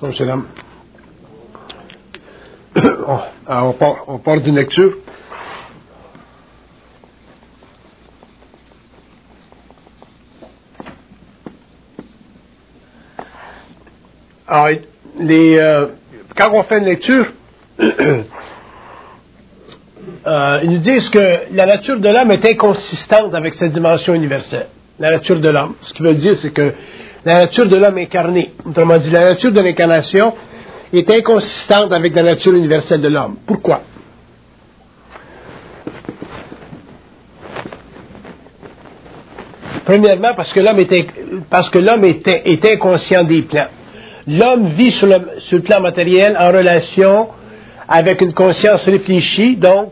Bonjour, monsieur, dame. On part d'une lecture. Alors, quand on fait une lecture, ils nous disent que la nature de l'homme est inconsistante avec cette dimension universelle. La nature de l'homme. Ce qui veut dire, c'est que la nature de l'homme incarné, autrement dit, la nature de l'incarnation est inconsistante avec la nature universelle de l'homme. Pourquoi? Premièrement, parce que l'homme est inconscient des plans. L'homme vit sur le plan matériel en relation avec une conscience réfléchie, donc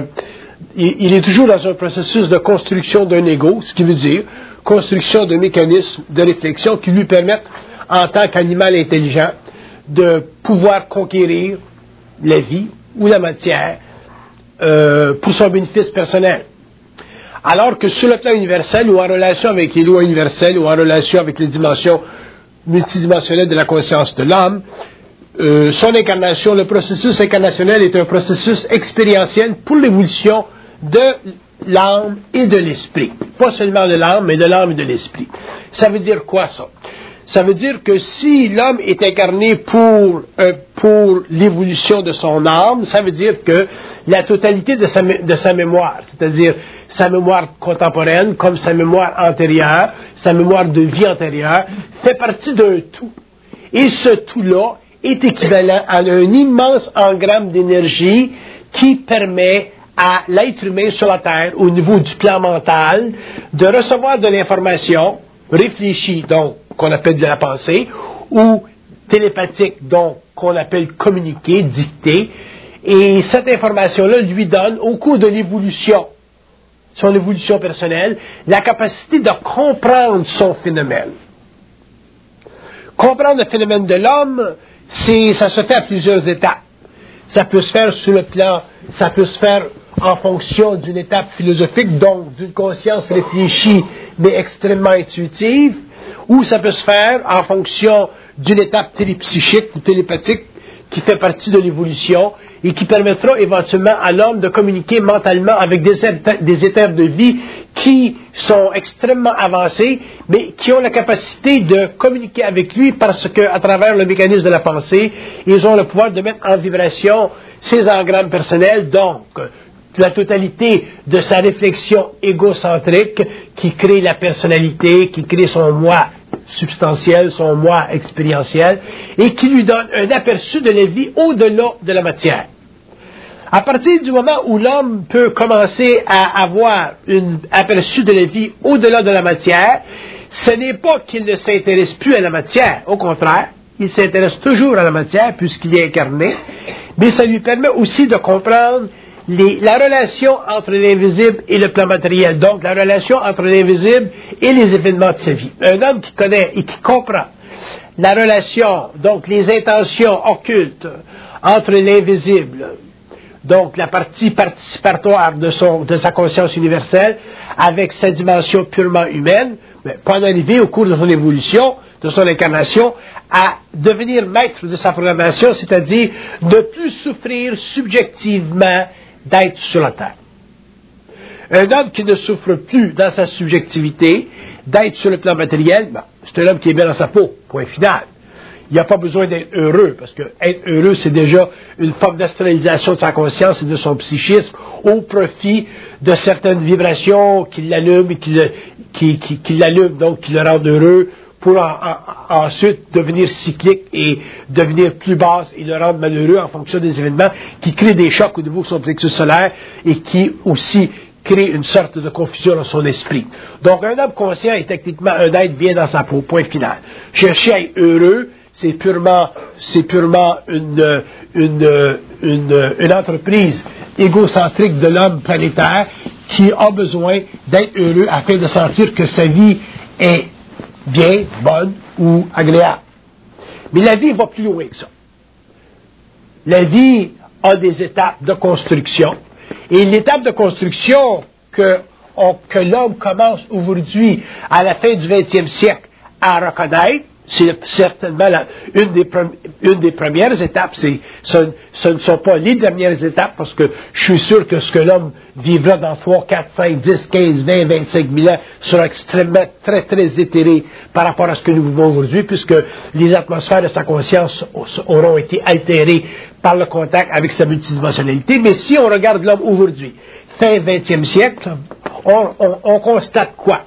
il est toujours dans un processus de construction d'un ego, ce qui veut dire construction de mécanismes de réflexion qui lui permettent, en tant qu'animal intelligent, de pouvoir conquérir la vie ou la matière pour son bénéfice personnel. Alors que sur le plan universel, ou en relation avec les lois universelles, ou en relation avec les dimensions multidimensionnelles de la conscience de l'homme, son incarnation, le processus incarnationnel est un processus expérientiel pour l'évolution de l'âme et de l'esprit. Pas seulement de l'âme, mais de l'âme et de l'esprit. Ça veut dire quoi, ça? Ça veut dire que si l'homme est incarné pour l'évolution de son âme, ça veut dire que la totalité de sa mémoire, c'est-à-dire sa mémoire contemporaine, comme sa mémoire antérieure, sa mémoire de vie antérieure, fait partie d'un tout. Et ce tout-là est équivalent à un immense engramme d'énergie qui permet à l'être humain sur la Terre, au niveau du plan mental, de recevoir de l'information réfléchie, donc qu'on appelle de la pensée, ou télépathique, donc qu'on appelle communiquer, dicter, et cette information-là lui donne, au cours de l'évolution, son évolution personnelle, la capacité de comprendre son phénomène. Comprendre le phénomène de l'homme, ça se fait à plusieurs étapes. Ça peut se faire sur le plan, ça peut se faire en fonction d'une étape philosophique, donc d'une conscience réfléchie, mais extrêmement intuitive, ou ça peut se faire en fonction d'une étape télépsychique ou télépathique qui fait partie de l'évolution et qui permettra éventuellement à l'homme de communiquer mentalement avec des étapes de vie qui sont extrêmement avancées, mais qui ont la capacité de communiquer avec lui parce qu'à travers le mécanisme de la pensée, ils ont le pouvoir de mettre en vibration ses engrammes personnels, donc la totalité de sa réflexion égocentrique qui crée la personnalité, qui crée son moi substantiel, son moi expérientiel, et qui lui donne un aperçu de la vie au-delà de la matière. À partir du moment où l'homme peut commencer à avoir un aperçu de la vie au-delà de la matière, ce n'est pas qu'il ne s'intéresse plus à la matière, au contraire, il s'intéresse toujours à la matière puisqu'il est incarné, mais ça lui permet aussi de comprendre la relation entre l'invisible et le plan matériel, donc la relation entre l'invisible et les événements de sa vie. Un homme qui connaît et qui comprend la relation, donc les intentions occultes entre l'invisible, donc la partie participatoire de sa conscience universelle, avec sa dimension purement humaine, peut en arriver au cours de son évolution, de son incarnation, à devenir maître de sa programmation, c'est-à-dire ne plus souffrir subjectivement d'être sur la terre. Un homme qui ne souffre plus dans sa subjectivité d'être sur le plan matériel, c'est un homme qui est bien dans sa peau, point final. Il n'y a pas besoin d'être heureux, parce que être heureux, c'est déjà une forme d'astralisation de sa conscience et de son psychisme au profit de certaines vibrations qui l'allument et qui l'allument, donc qui le rendent heureux, pour ensuite devenir cyclique et devenir plus basse et le rendre malheureux en fonction des événements qui créent des chocs au niveau de son plexus solaire et qui aussi créent une sorte de confusion dans son esprit. Donc un homme conscient est techniquement un être bien dans sa peau, point final. Chercher à être heureux, c'est purement une entreprise égocentrique de l'homme planétaire qui a besoin d'être heureux afin de sentir que sa vie est bien, bonne ou agréable. Mais la vie va plus loin que ça. La vie a des étapes de construction. Et l'étape de construction que l'homme commence aujourd'hui, à la fin du 20e siècle, à reconnaître, C'est certainement une des premières étapes. Ce ne sont pas les dernières étapes, parce que je suis sûr que ce que l'homme vivra dans 3, 4, 5, 10, 15, 20, 25 000 ans sera extrêmement, très, très éthéré par rapport à ce que nous vivons aujourd'hui, puisque les atmosphères de sa conscience auront été altérées par le contact avec sa multidimensionnalité. Mais si on regarde l'homme aujourd'hui, fin 20e siècle, on constate quoi?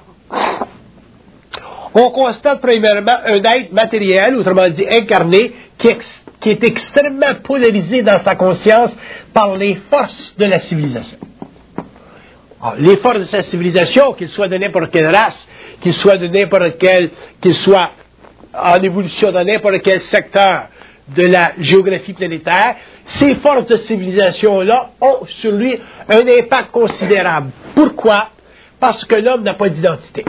On constate premièrement un être matériel, autrement dit incarné, qui est extrêmement polarisé dans sa conscience par les forces de la civilisation. Alors, les forces de sa civilisation, qu'ils soient de n'importe quelle race, qu'ils soient en évolution dans n'importe quel secteur de la géographie planétaire, ces forces de civilisation-là ont sur lui un impact considérable. Pourquoi? Parce que l'homme n'a pas d'identité.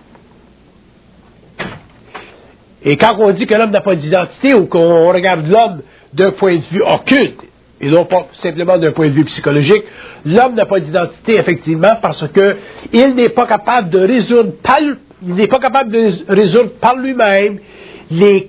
Et quand on dit que l'homme n'a pas d'identité, ou qu'on regarde l'homme d'un point de vue occulte, et non pas simplement d'un point de vue psychologique, l'homme n'a pas d'identité, effectivement, parce que il n'est pas capable de résoudre par lui-même il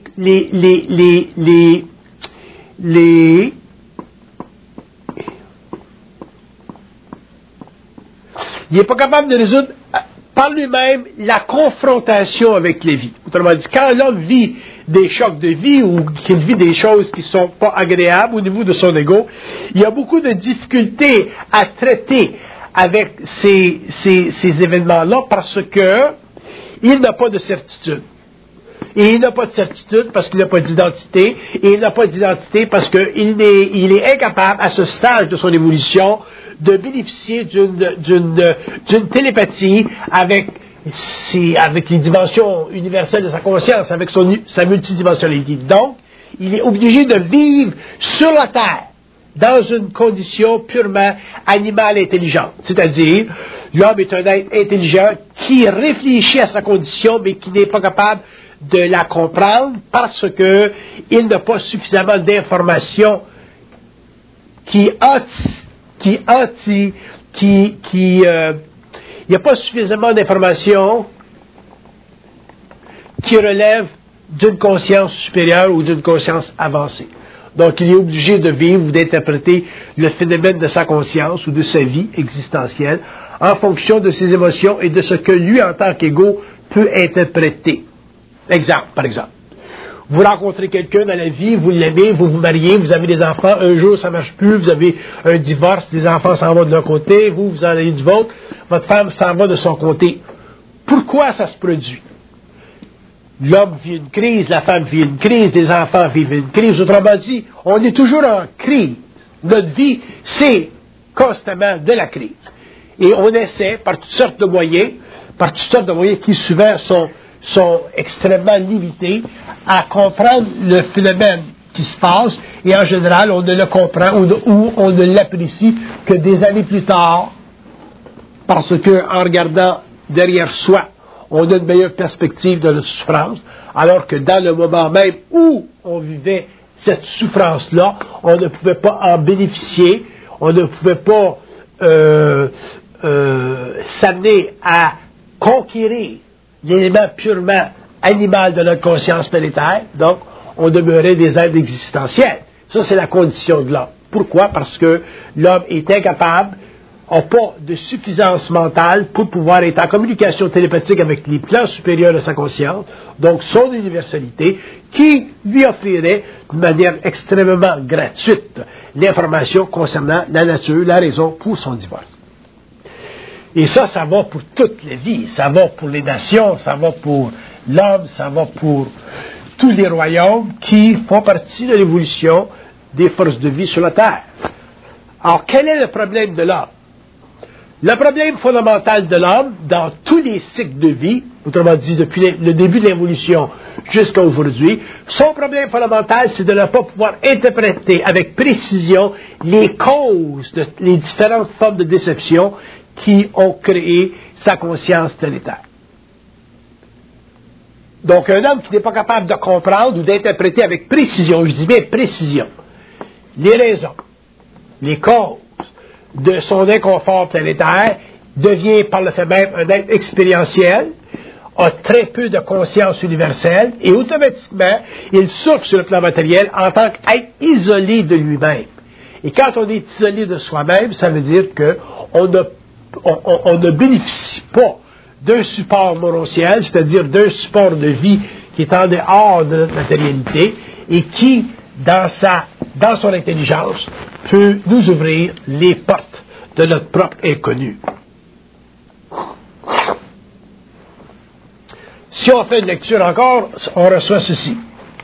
n'est pas capable de résoudre par lui-même la confrontation avec les vies. Autrement dit, quand l'homme vit des chocs de vie ou qu'il vit des choses qui ne sont pas agréables au niveau de son ego, il y a beaucoup de difficultés à traiter avec ces événements-là parce que il n'a pas de certitude. Et il n'a pas de certitude parce qu'il n'a pas d'identité. Et il n'a pas d'identité parce qu'il est incapable, à ce stade de son évolution, de bénéficier d'une télépathie avec les dimensions universelles de sa conscience, avec sa multidimensionnalité. Donc, il est obligé de vivre sur la Terre, dans une condition purement animale intelligente. C'est-à-dire, l'homme est un être intelligent qui réfléchit à sa condition, mais qui n'est pas capable de la comprendre parce que il n'a pas suffisamment d'informations il n'y a pas suffisamment d'informations qui relèvent d'une conscience supérieure ou d'une conscience avancée. Donc, il est obligé de vivre ou d'interpréter le phénomène de sa conscience ou de sa vie existentielle en fonction de ses émotions et de ce que lui, en tant qu'ego, peut interpréter. Exemple, par exemple. Vous rencontrez quelqu'un dans la vie, vous l'aimez, vous vous mariez, vous avez des enfants, un jour ça ne marche plus, vous avez un divorce, les enfants s'en vont de leur côté, vous en avez du vôtre, votre femme s'en va de son côté. Pourquoi ça se produit? L'homme vit une crise, la femme vit une crise, les enfants vivent une crise. Autrement dit, on est toujours en crise. Notre vie, c'est constamment de la crise. Et on essaie, par toutes sortes de moyens qui souvent sont extrêmement limités, à comprendre le phénomène qui se passe, et en général, on ne le comprend ou on ne l'apprécie que des années plus tard, parce qu'en regardant derrière soi, on a une meilleure perspective de notre souffrance, alors que dans le moment même où on vivait cette souffrance-là, on ne pouvait pas en bénéficier, on ne pouvait pas s'amener à conquérir l'élément purement animal de notre conscience planétaire, donc on demeurait des êtres existentiels. Ça, c'est la condition de l'homme. Pourquoi? Parce que l'homme est incapable, n'a pas de suffisance mentale pour pouvoir être en communication télépathique avec les plans supérieurs de sa conscience, donc son universalité, qui lui offrirait de manière extrêmement gratuite l'information concernant la nature, la raison pour son divorce. Et ça va pour toute la vie, ça va pour les nations, ça va pour l'homme, ça va pour tous les royaumes qui font partie de l'évolution des forces de vie sur la Terre. Alors, quel est le problème de l'homme? Le problème fondamental de l'homme, dans tous les cycles de vie, autrement dit depuis le début de l'évolution jusqu'à aujourd'hui, son problème fondamental, c'est de ne pas pouvoir interpréter avec précision les causes, les différentes formes de déception qui ont créé sa conscience planétaire. Donc, un homme qui n'est pas capable de comprendre ou d'interpréter avec précision, je dis bien précision, les raisons, les causes de son inconfort planétaire, devient par le fait même un être expérientiel. a très peu de conscience universelle et automatiquement, il souffre sur le plan matériel en tant qu'être isolé de lui-même. Et quand on est isolé de soi-même, ça veut dire qu'on ne bénéficie pas d'un support morontiel, c'est-à-dire d'un support de vie qui est en dehors de notre matérialité et qui, dans son intelligence, peut nous ouvrir les portes de notre propre inconnu. Si on fait une lecture encore, on reçoit ceci.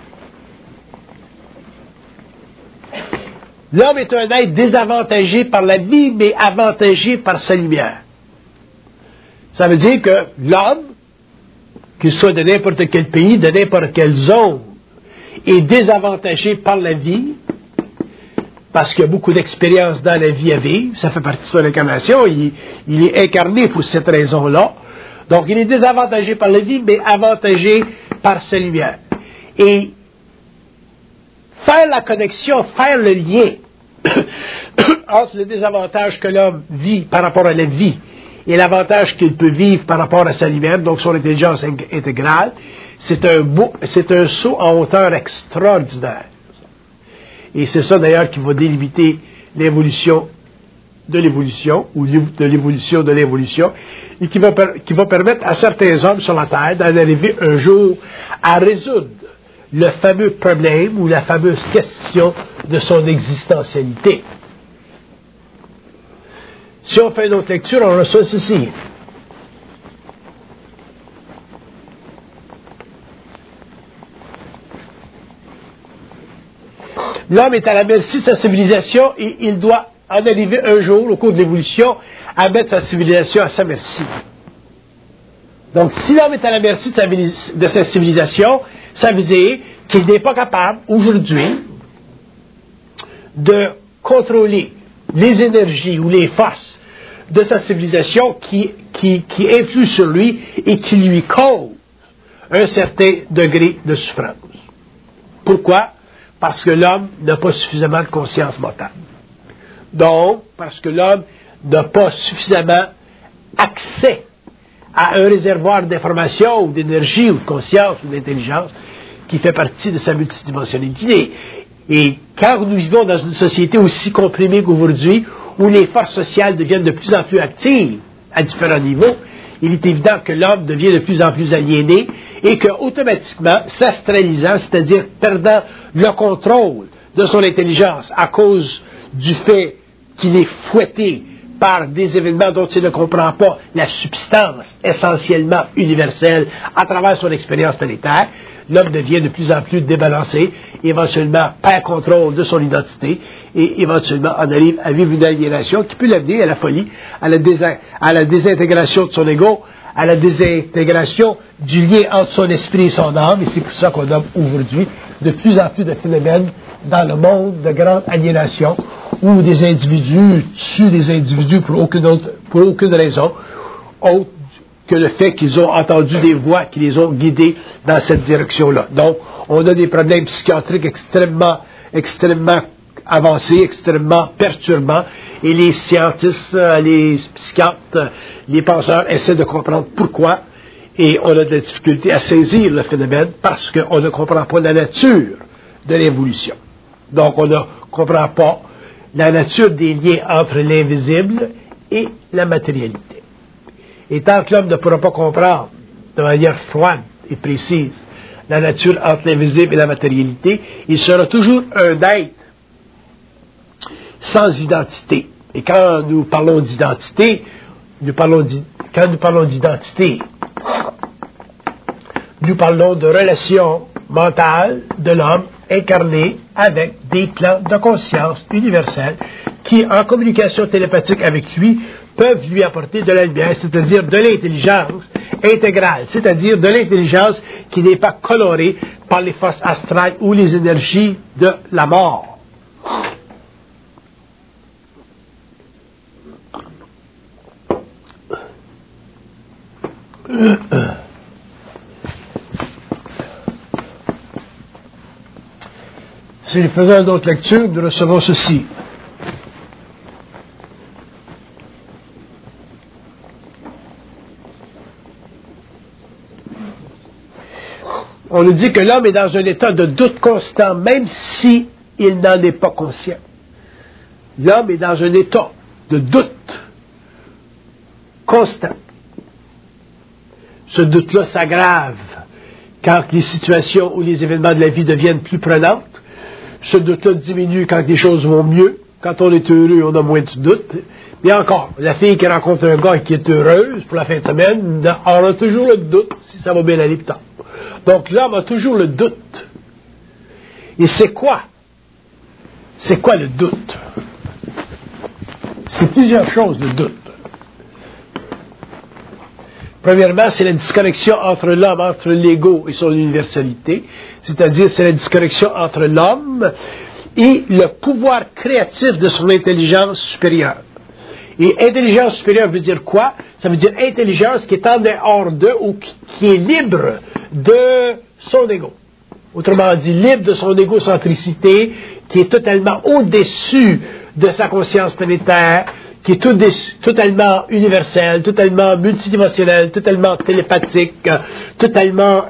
L'homme est un être désavantagé par la vie, mais avantagé par sa lumière. Ça veut dire que l'homme, qu'il soit de n'importe quel pays, de n'importe quelle zone, est désavantagé par la vie, parce qu'il y a beaucoup d'expérience dans la vie à vivre, ça fait partie de son incarnation, il est incarné pour cette raison-là. Donc, il est désavantagé par la vie, mais avantagé par sa lumière. Et faire la connexion, faire le lien entre le désavantage que l'homme vit par rapport à la vie et l'avantage qu'il peut vivre par rapport à sa lumière, donc son intelligence intégrale, c'est un saut en hauteur extraordinaire. Et c'est ça d'ailleurs qui va délimiter l'évolution de l'évolution, ou de l'évolution de l'évolution, et qui va permettre à certains hommes sur la Terre d'en arriver un jour à résoudre le fameux problème ou la fameuse question de son existentialité. Si on fait une autre lecture, on reçoit ceci. L'homme est à la merci de sa civilisation et il doit en arriver un jour, au cours de l'évolution, à mettre sa civilisation à sa merci. Donc, si l'homme est à la merci de sa civilisation, ça veut dire qu'il n'est pas capable, aujourd'hui, de contrôler les énergies ou les forces de sa civilisation qui influent sur lui et qui lui causent un certain degré de souffrance. Pourquoi? Parce que l'homme n'a pas suffisamment de conscience mentale. Donc, parce que l'homme n'a pas suffisamment accès à un réservoir d'information ou d'énergie ou de conscience ou d'intelligence qui fait partie de sa multidimensionnalité. Et quand nous vivons dans une société aussi comprimée qu'aujourd'hui, où les forces sociales deviennent de plus en plus actives à différents niveaux, il est évident que l'homme devient de plus en plus aliéné et qu'automatiquement, s'astralisant, c'est-à-dire perdant le contrôle de son intelligence à cause du fait qu'il est fouetté par des événements dont il ne comprend pas la substance essentiellement universelle à travers son expérience planétaire, l'homme devient de plus en plus débalancé, éventuellement perd contrôle de son identité et éventuellement en arrive à vivre une aliénation qui peut l'amener à la folie, à la désintégration de son ego, à la désintégration du lien entre son esprit et son âme, et c'est pour ça qu'on a aujourd'hui de plus en plus de phénomènes dans le monde de grande aliénation où des individus tuent des individus pour aucune raison autre que le fait qu'ils ont entendu des voix qui les ont guidés dans cette direction-là. Donc, on a des problèmes psychiatriques extrêmement avancés, extrêmement perturbants, et les scientistes, les psychiatres, les penseurs essaient de comprendre pourquoi, et on a de la difficulté à saisir le phénomène parce qu'on ne comprend pas la nature de l'évolution. Donc, on ne comprend pas la nature des liens entre l'invisible et la matérialité. Et tant que l'homme ne pourra pas comprendre de manière froide et précise la nature entre l'invisible et la matérialité, il sera toujours un être sans identité. Et quand nous parlons d'identité, nous parlons de relation mentale de l'homme incarné avec des plans de conscience universels qui, en communication télépathique avec lui, peuvent lui apporter de la lumière, c'est-à-dire de l'intelligence intégrale, c'est-à-dire de l'intelligence qui n'est pas colorée par les forces astrales ou les énergies de la mort. Si nous faisons une autre lecture, nous recevons ceci. On nous dit que l'homme est dans un état de doute constant, même si il n'en est pas conscient. L'homme est dans un état de doute constant. Ce doute-là s'aggrave quand les situations ou les événements de la vie deviennent plus prenantes. Ce doute-là diminue quand les choses vont mieux. Quand on est heureux, on a moins de doute. Mais encore, la fille qui rencontre un gars qui est heureuse pour la fin de semaine, on a toujours le doute si ça va bien aller plus tard. Donc l'homme a toujours le doute. Et c'est quoi? C'est quoi le doute? C'est plusieurs choses, le doute. Premièrement, c'est la disconnexion entre l'homme, entre l'ego et son universalité. C'est-à-dire, c'est la disconnexion entre l'homme et le pouvoir créatif de son intelligence supérieure. Et intelligence supérieure veut dire quoi? Ça veut dire intelligence qui est en dehors d'eux ou qui est libre de son ego. Autrement dit, libre de son égocentricité, qui est totalement au-dessus de sa conscience planétaire, qui est totalement universelle, totalement multidimensionnelle, totalement télépathique, totalement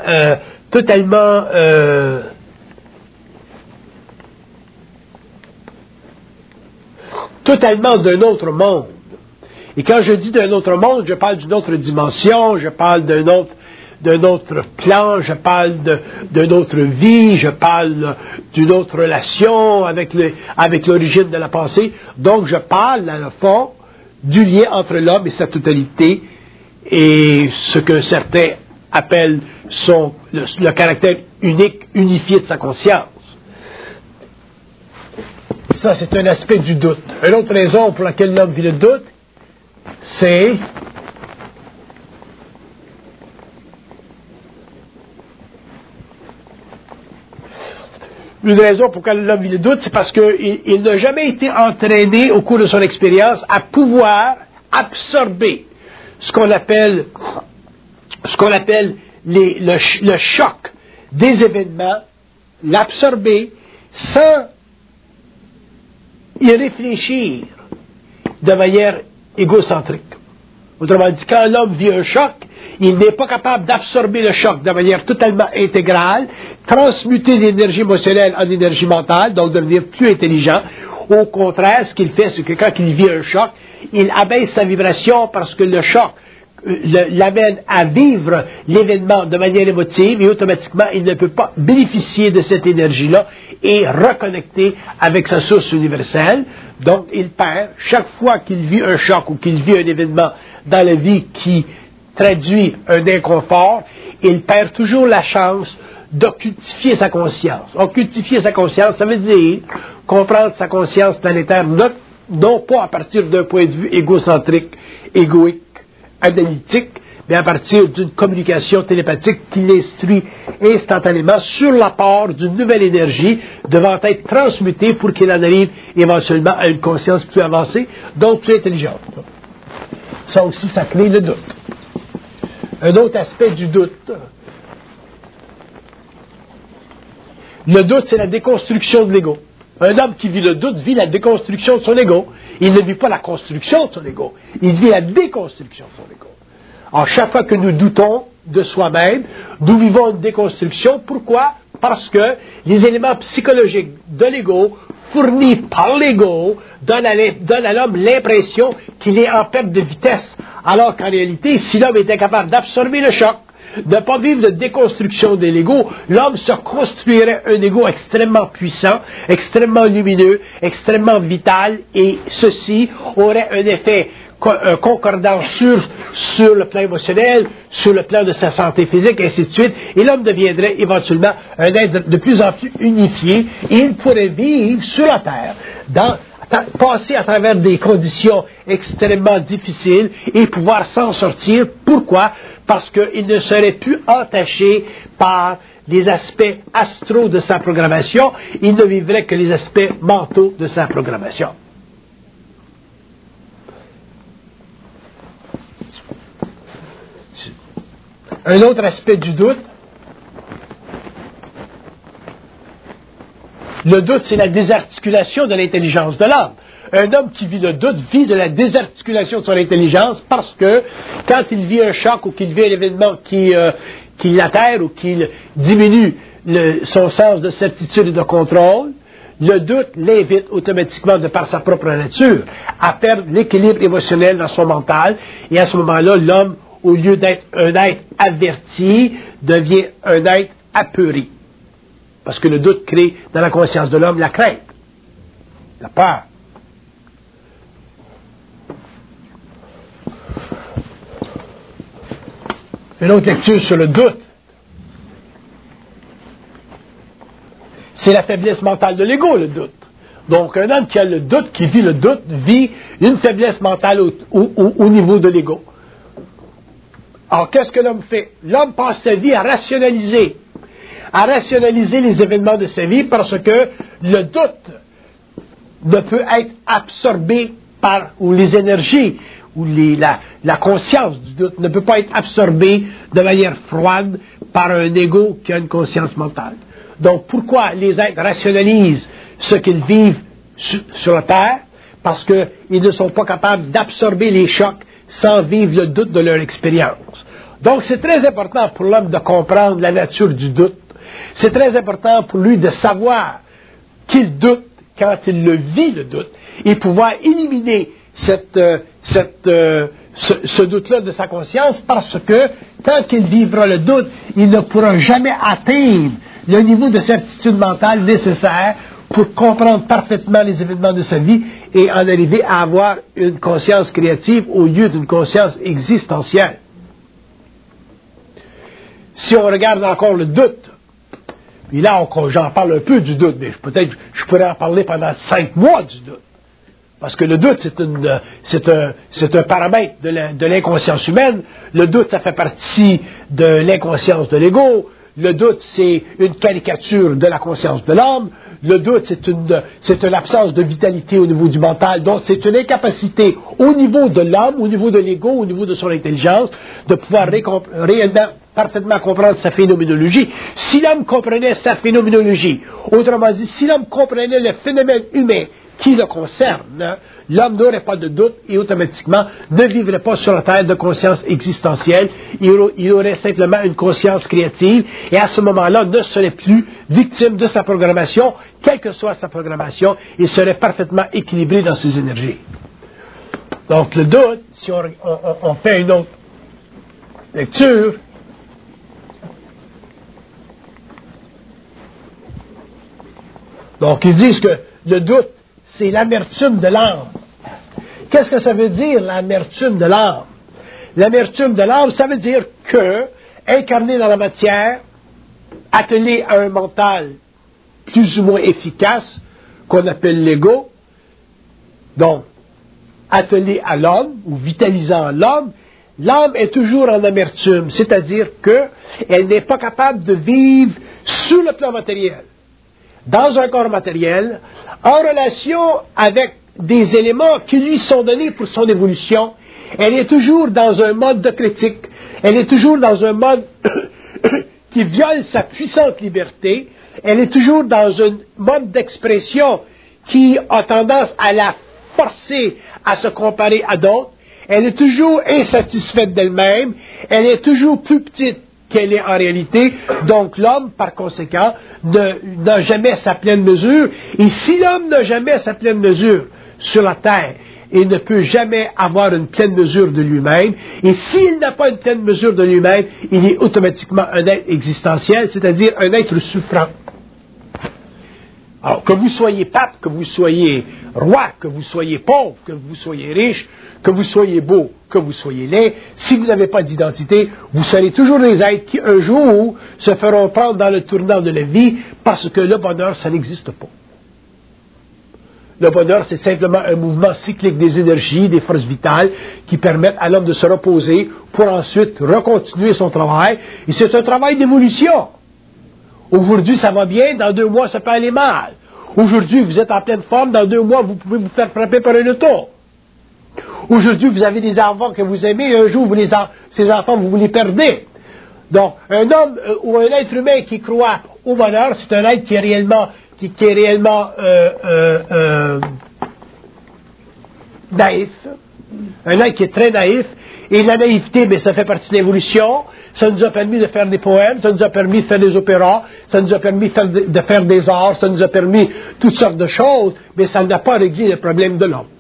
d'un autre monde. Et quand je dis d'un autre monde, je parle d'une autre dimension, je parle d'un autre plan, je parle d'une autre vie, je parle d'une autre relation avec l'origine de la pensée. Donc, je parle, dans le fond, du lien entre l'homme et sa totalité et ce que certains appellent le caractère unique, unifié de sa conscience. Ça, c'est un aspect du doute. Une autre raison pour laquelle l'homme vit le doute, c'est une raison pour laquelle l'homme vit le doute, c'est parce qu'il n'a jamais été entraîné au cours de son expérience à pouvoir absorber ce qu'on appelle le choc des événements, l'absorber sans y réfléchir de manière égocentrique. Autrement dit, quand l'homme vit un choc, il n'est pas capable d'absorber le choc de manière totalement intégrale, transmuter l'énergie émotionnelle en énergie mentale, donc devenir plus intelligent. Au contraire, ce qu'il fait, c'est que quand il vit un choc, il abaisse sa vibration parce que le choc l'amène à vivre l'événement de manière émotive et automatiquement, il ne peut pas bénéficier de cette énergie-là et reconnecter avec sa source universelle. Donc, il perd, chaque fois qu'il vit un choc ou qu'il vit un événement dans la vie qui traduit un inconfort, il perd toujours la chance d'occultifier sa conscience. Occultifier sa conscience, ça veut dire comprendre sa conscience planétaire, non pas à partir d'un point de vue égocentrique, égoïque, analytique, mais à partir d'une communication télépathique qui l'instruit instantanément sur l'apport d'une nouvelle énergie devant être transmutée pour qu'il en arrive éventuellement à une conscience plus avancée, donc plus intelligente. Ça aussi, ça crée le doute. Un autre aspect du doute. Le doute, c'est la déconstruction de l'ego. Un homme qui vit le doute vit la déconstruction de son ego. Il ne vit pas la construction de son ego. Il vit la déconstruction de son ego. Alors, chaque fois que nous doutons de soi-même, nous vivons une déconstruction. Pourquoi? Parce que les éléments psychologiques de l'ego, fournis par l'ego, donnent à l'homme l'impression qu'il est en perte de vitesse. Alors qu'en réalité, si l'homme est incapable d'absorber le choc, de ne pas vivre de déconstruction de l'ego, l'homme se construirait un ego extrêmement puissant, extrêmement lumineux, extrêmement vital, et ceci aurait un effet concordant sur le plan émotionnel, sur le plan de sa santé physique, et ainsi de suite, et l'homme deviendrait éventuellement un être de plus en plus unifié, et il pourrait vivre sur la Terre, passer à travers des conditions extrêmement difficiles et pouvoir s'en sortir. Pourquoi? Parce qu'il ne serait plus entaché par les aspects astraux de sa programmation, il ne vivrait que les aspects mentaux de sa programmation. Un autre aspect du doute, le doute, c'est la désarticulation de l'intelligence de l'homme. Un homme qui vit le doute vit de la désarticulation de son intelligence parce que quand il vit un choc ou qu'il vit un événement qui qu'il l'atterre ou qu'il diminue son sens de certitude et de contrôle, le doute l'invite automatiquement, de par sa propre nature, à perdre l'équilibre émotionnel dans son mental. Et à ce moment-là, l'homme, au lieu d'être un être averti, devient un être apeuré. Parce que le doute crée dans la conscience de l'homme la crainte, la peur. Une autre lecture sur le doute. C'est la faiblesse mentale de l'ego, le doute. Donc, un homme qui a le doute, qui vit le doute, vit une faiblesse mentale au niveau de l'ego. Alors, qu'est-ce que l'homme fait? L'homme passe sa vie à rationaliser les événements de sa vie, parce que le doute ne peut être absorbé ou les énergies, ou la conscience du doute ne peut pas être absorbée de manière froide par un ego qui a une conscience mentale. Donc, pourquoi les êtres rationalisent ce qu'ils vivent sur la Terre? Parce qu'ils ne sont pas capables d'absorber les chocs sans vivre le doute de leur expérience. Donc, c'est très important pour l'homme de comprendre la nature du doute. C'est très important pour lui de savoir qu'il doute quand il le vit, le doute, et pouvoir éliminer ce doute-là de sa conscience, parce que tant qu'il vivra le doute, il ne pourra jamais atteindre le niveau de certitude mentale nécessaire pour comprendre parfaitement les événements de sa vie et en arriver à avoir une conscience créative au lieu d'une conscience existentielle. Si on regarde encore le doute, puis là j'en parle un peu du doute, mais peut-être je pourrais en parler pendant 5 mois du doute. Parce que le doute, c'est un paramètre de l'inconscience humaine. Le doute, ça fait partie de l'inconscience de l'ego. Le doute, c'est une caricature de la conscience de l'homme. Le doute, c'est une absence de vitalité au niveau du mental. Donc, c'est une incapacité au niveau de l'homme, au niveau de l'ego, au niveau de son intelligence, de pouvoir réellement, parfaitement comprendre sa phénoménologie. Si l'homme comprenait sa phénoménologie, autrement dit, si l'homme comprenait le phénomène humain qui le concerne, l'homme n'aurait pas de doute et automatiquement ne vivrait pas sur la terre de conscience existentielle. Il aurait simplement une conscience créative et à ce moment-là ne serait plus victime de sa programmation, quelle que soit sa programmation, il serait parfaitement équilibré dans ses énergies. Donc le doute, si on fait une autre lecture, donc ils disent que le doute, c'est l'amertume de l'âme. Qu'est-ce que ça veut dire, l'amertume de l'âme? L'amertume de l'âme, ça veut dire que, incarné dans la matière, attelé à un mental plus ou moins efficace, qu'on appelle l'ego, donc, attelé à l'homme, ou vitalisant l'homme, l'âme est toujours en amertume, c'est-à-dire qu'elle n'est pas capable de vivre sous le plan matériel, dans un corps matériel, en relation avec des éléments qui lui sont donnés pour son évolution. Elle est toujours dans un mode de critique, elle est toujours dans un mode qui viole sa puissante liberté, elle est toujours dans un mode d'expression qui a tendance à la forcer à se comparer à d'autres, elle est toujours insatisfaite d'elle-même, elle est toujours plus petite qu'elle est en réalité. Donc l'homme, par conséquent, n'a jamais sa pleine mesure. Et si l'homme n'a jamais sa pleine mesure sur la terre, il ne peut jamais avoir une pleine mesure de lui-même. Et s'il n'a pas une pleine mesure de lui-même, il est automatiquement un être existentiel, c'est-à-dire un être souffrant. Alors, que vous soyez pape, que vous soyez roi, que vous soyez pauvre, que vous soyez riche, que vous soyez beau, que vous soyez laid, si vous n'avez pas d'identité, vous serez toujours des êtres qui, un jour, se feront prendre dans le tournant de la vie, parce que le bonheur, ça n'existe pas. Le bonheur, c'est simplement un mouvement cyclique des énergies, des forces vitales, qui permettent à l'homme de se reposer pour ensuite recontinuer son travail. Et c'est un travail d'évolution. Aujourd'hui, ça va bien, dans 2 mois, ça peut aller mal. Aujourd'hui, vous êtes en pleine forme, dans 2 mois, vous pouvez vous faire frapper par un auto. Aujourd'hui, vous avez des enfants que vous aimez, et un jour, ces enfants, vous les perdez. Donc, un homme ou un être humain qui croit au bonheur, c'est un être qui est réellement naïf. Un être qui est très naïf. Et la naïveté, ça fait partie de l'évolution. ça nous a permis de faire des poèmes, ça nous a permis de faire des opéras, ça nous a permis de faire des arts, ça nous a permis toutes sortes de choses, mais ça n'a pas réglé le problème de l'homme.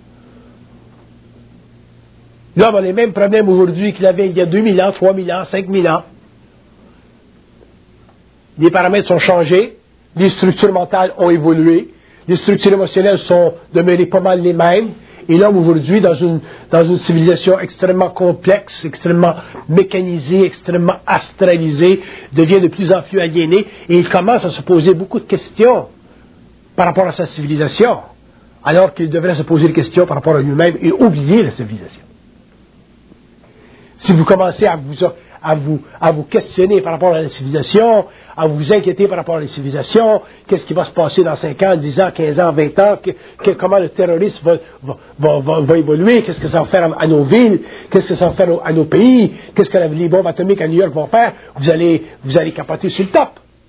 L'homme a les mêmes problèmes aujourd'hui qu'il avait il y a 2000 ans, 3000 ans, 5000 ans. Les paramètres sont changés, les structures mentales ont évolué, les structures émotionnelles sont demeurées pas mal les mêmes, et l'homme aujourd'hui, dans une civilisation extrêmement complexe, extrêmement mécanisée, extrêmement astralisée, devient de plus en plus aliéné, et il commence à se poser beaucoup de questions par rapport à sa civilisation, alors qu'il devrait se poser des questions par rapport à lui-même et oublier la civilisation. Si vous commencez à vous questionner par rapport à la civilisation, à vous inquiéter par rapport à la civilisation, qu'est-ce qui va se passer dans 5 ans, 10 ans, 15 ans, 20 ans, comment le terrorisme va évoluer, qu'est-ce que ça va faire à nos villes, qu'est-ce que ça va faire à nos pays, qu'est-ce que les bombes atomiques à New York vont faire, vous allez capoter sur le top.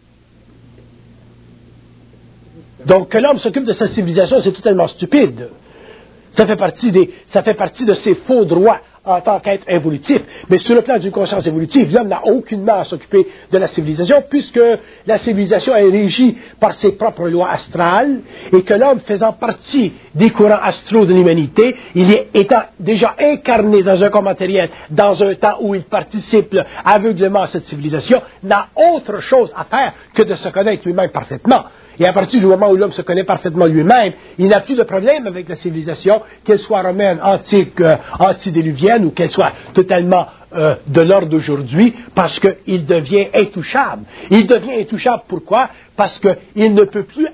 Donc, que l'homme s'occupe de sa civilisation, c'est totalement stupide. Ça fait partie de ses faux droits en tant qu'être évolutif. Mais sur le plan d'une conscience évolutive, l'homme n'a aucunement à s'occuper de la civilisation, puisque la civilisation est régie par ses propres lois astrales, et que l'homme, faisant partie des courants astraux de l'humanité, étant déjà incarné dans un corps matériel, dans un temps où il participe aveuglément à cette civilisation, n'a autre chose à faire que de se connaître lui-même parfaitement. Et à partir du moment où l'homme se connaît parfaitement lui-même, il n'a plus de problème avec la civilisation, qu'elle soit romaine, antique, antédiluvienne, ou qu'elle soit totalement de l'ordre d'aujourd'hui, parce qu'il devient intouchable. Il devient intouchable pourquoi? Parce qu'il ne peut plus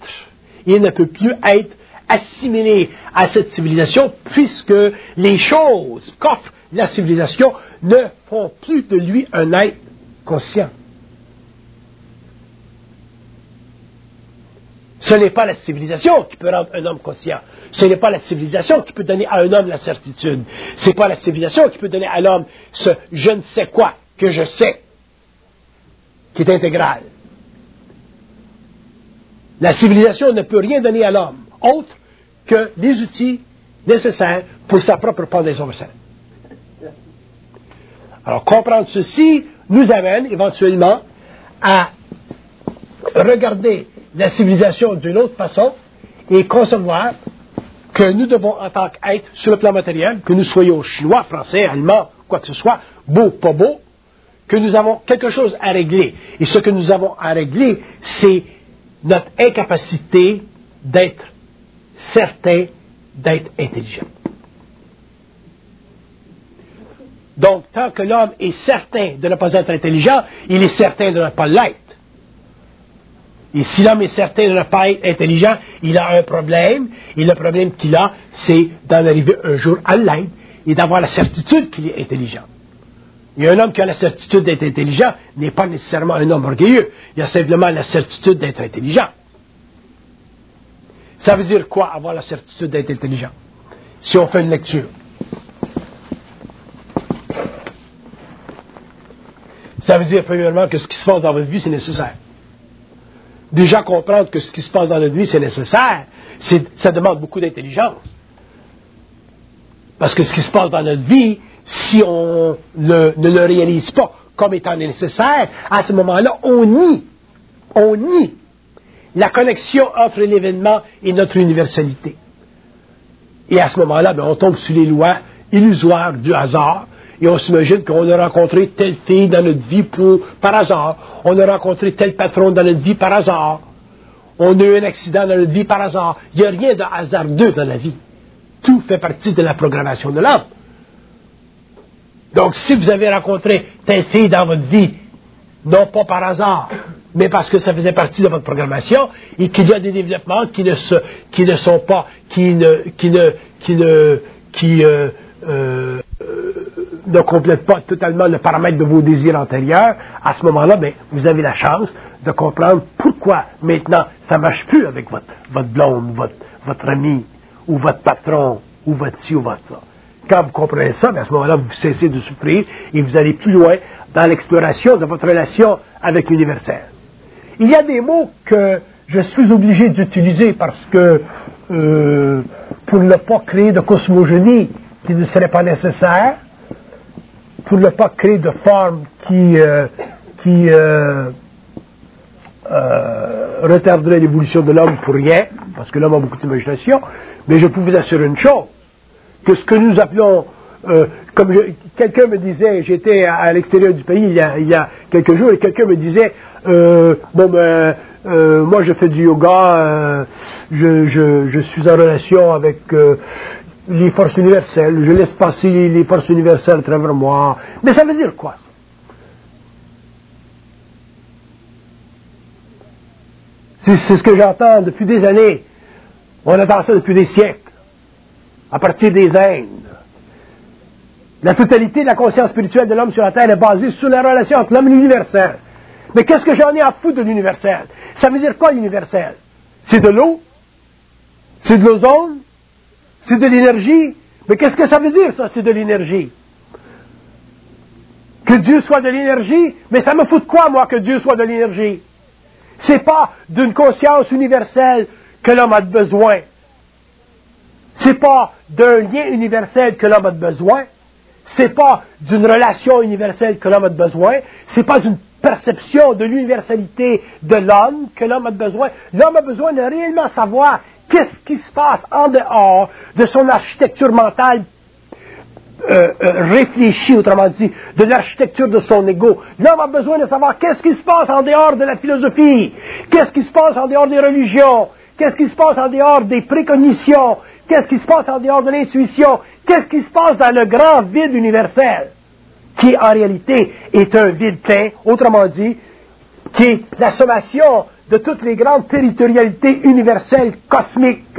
être assimilé à cette civilisation, puisque les choses qu'offre la civilisation ne font plus de lui un être conscient. Ce n'est pas la civilisation qui peut rendre un homme conscient. Ce n'est pas la civilisation qui peut donner à un homme la certitude. Ce n'est pas la civilisation qui peut donner à l'homme ce je ne sais quoi que je sais, qui est intégral. La civilisation ne peut rien donner à l'homme, autre que les outils nécessaires pour sa propre pendaison personnelle. Alors, comprendre ceci nous amène éventuellement à regarder la civilisation d'une autre façon et concevoir que nous devons, en tant qu'être sur le plan matériel, que nous soyons chinois, français, allemands, quoi que ce soit, beau, pas beau, que nous avons quelque chose à régler. Et ce que nous avons à régler, c'est notre incapacité d'être certain, d'être intelligent. Donc, tant que l'homme est certain de ne pas être intelligent, il est certain de ne pas l'être. Et si l'homme est certain de ne pas être intelligent, il a un problème, et le problème qu'il a, c'est d'en arriver un jour à l'être et d'avoir la certitude qu'il est intelligent. Et un homme qui a la certitude d'être intelligent n'est pas nécessairement un homme orgueilleux, il a simplement la certitude d'être intelligent. Ça veut dire quoi, avoir la certitude d'être intelligent? Si on fait une lecture. Ça veut dire, premièrement, que ce qui se passe dans votre vie, c'est nécessaire. Déjà comprendre que ce qui se passe dans notre vie, c'est nécessaire, ça demande beaucoup d'intelligence. Parce que ce qui se passe dans notre vie, si on ne le réalise pas comme étant nécessaire, à ce moment-là, on nie la connexion entre l'événement et notre universalité. Et à ce moment-là, on tombe sur les lois illusoires du hasard, et on s'imagine qu'on a rencontré telle fille dans notre vie par hasard. On a rencontré tel patron dans notre vie par hasard. On a eu un accident dans notre vie par hasard. Il n'y a rien de hasardeux dans la vie. Tout fait partie de la programmation de l'homme. Donc, si vous avez rencontré telle fille dans votre vie, non pas par hasard, mais parce que ça faisait partie de votre programmation, et qu'il y a des développements qui ne complètent pas totalement le paramètre de vos désirs antérieurs, à ce moment-là, vous avez la chance de comprendre pourquoi maintenant ça ne marche plus avec votre blonde, votre ami, ou votre patron, ou votre ci, ou votre ça. Quand vous comprenez ça, à ce moment-là, vous cessez de souffrir et vous allez plus loin dans l'exploration de votre relation avec l'universel. Il y a des mots que je suis obligé d'utiliser parce que pour ne pas créer de cosmogonie qui ne serait pas nécessaire, pour ne pas créer de forme qui retarderait l'évolution de l'homme pour rien, parce que l'homme a beaucoup d'imagination, mais je peux vous assurer une chose, que ce que nous appelons, quelqu'un me disait, j'étais à l'extérieur du pays il y a quelques jours, et quelqu'un me disait, moi je fais du yoga, je suis en relation avec les forces universelles, je laisse passer les forces universelles à travers moi. Mais ça veut dire quoi? C'est ce que j'entends depuis des années. On entend ça depuis des siècles, à partir des Indes. La totalité de la conscience spirituelle de l'homme sur la Terre est basée sur la relation entre l'homme et l'universel. Mais qu'est-ce que j'en ai à foutre de l'universel? Ça veut dire quoi l'universel? C'est de l'eau? C'est de l'ozone? C'est de l'énergie? Mais qu'est-ce que ça veut dire ça, c'est de l'énergie? Que Dieu soit de l'énergie? Mais ça me fout de quoi, moi, que Dieu soit de l'énergie? C'est pas d'une conscience universelle que l'homme a besoin. C'est pas d'un lien universel que l'homme a besoin. C'est pas d'une relation universelle que l'homme a besoin. C'est pas d'une perception de l'universalité de l'homme que l'homme a besoin. L'homme a besoin de réellement savoir qu'est-ce qui se passe en dehors de son architecture mentale réfléchie, autrement dit, de l'architecture de son ego. L'homme a besoin de savoir qu'est-ce qui se passe en dehors de la philosophie, qu'est-ce qui se passe en dehors des religions, qu'est-ce qui se passe en dehors des précognitions, qu'est-ce qui se passe en dehors de l'intuition, qu'est-ce qui se passe dans le grand vide universel, qui en réalité est un vide plein, autrement dit, qui est la sommation de toutes les grandes territorialités universelles cosmiques,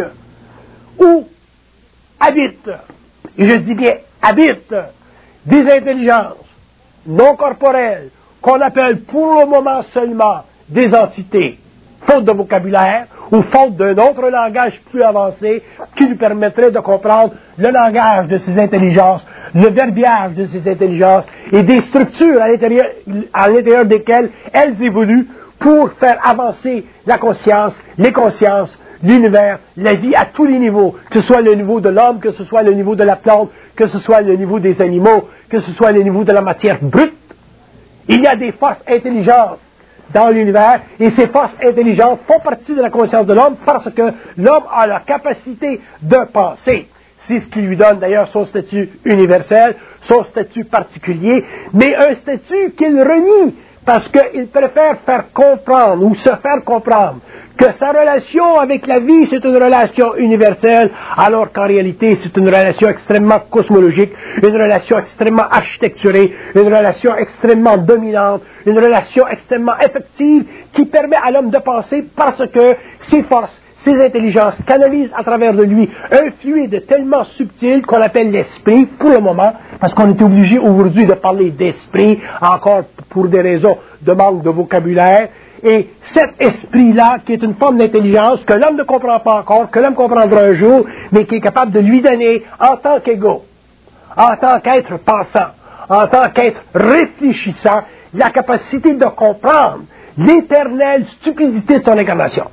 où habitent, et je dis bien habitent, des intelligences non corporelles, qu'on appelle pour le moment seulement des entités, faute de vocabulaire, ou faute d'un autre langage plus avancé qui nous permettrait de comprendre le langage de ces intelligences, le verbiage de ces intelligences et des structures à l'intérieur desquelles elles évoluent pour faire avancer la conscience, les consciences, l'univers, la vie à tous les niveaux, que ce soit le niveau de l'homme, que ce soit le niveau de la plante, que ce soit le niveau des animaux, que ce soit le niveau de la matière brute. Il y a des forces intelligentes dans l'univers, et ces forces intelligentes font partie de la conscience de l'homme parce que l'homme a la capacité de penser. C'est ce qui lui donne d'ailleurs son statut universel, son statut particulier, mais un statut qu'il renie parce qu'il préfère faire comprendre ou se faire comprendre que sa relation avec la vie, c'est une relation universelle, alors qu'en réalité, c'est une relation extrêmement cosmologique, une relation extrêmement architecturée, une relation extrêmement dominante, une relation extrêmement effective qui permet à l'homme de penser parce que ses forces, ses intelligences canalisent à travers de lui un fluide tellement subtil qu'on appelle l'esprit, pour le moment, parce qu'on est obligé aujourd'hui de parler d'esprit, encore pour des raisons de manque de vocabulaire. Et cet esprit-là, qui est une forme d'intelligence que l'homme ne comprend pas encore, que l'homme comprendra un jour, mais qui est capable de lui donner, en tant qu'ego, en tant qu'être pensant, en tant qu'être réfléchissant, la capacité de comprendre l'éternelle stupidité de son incarnation,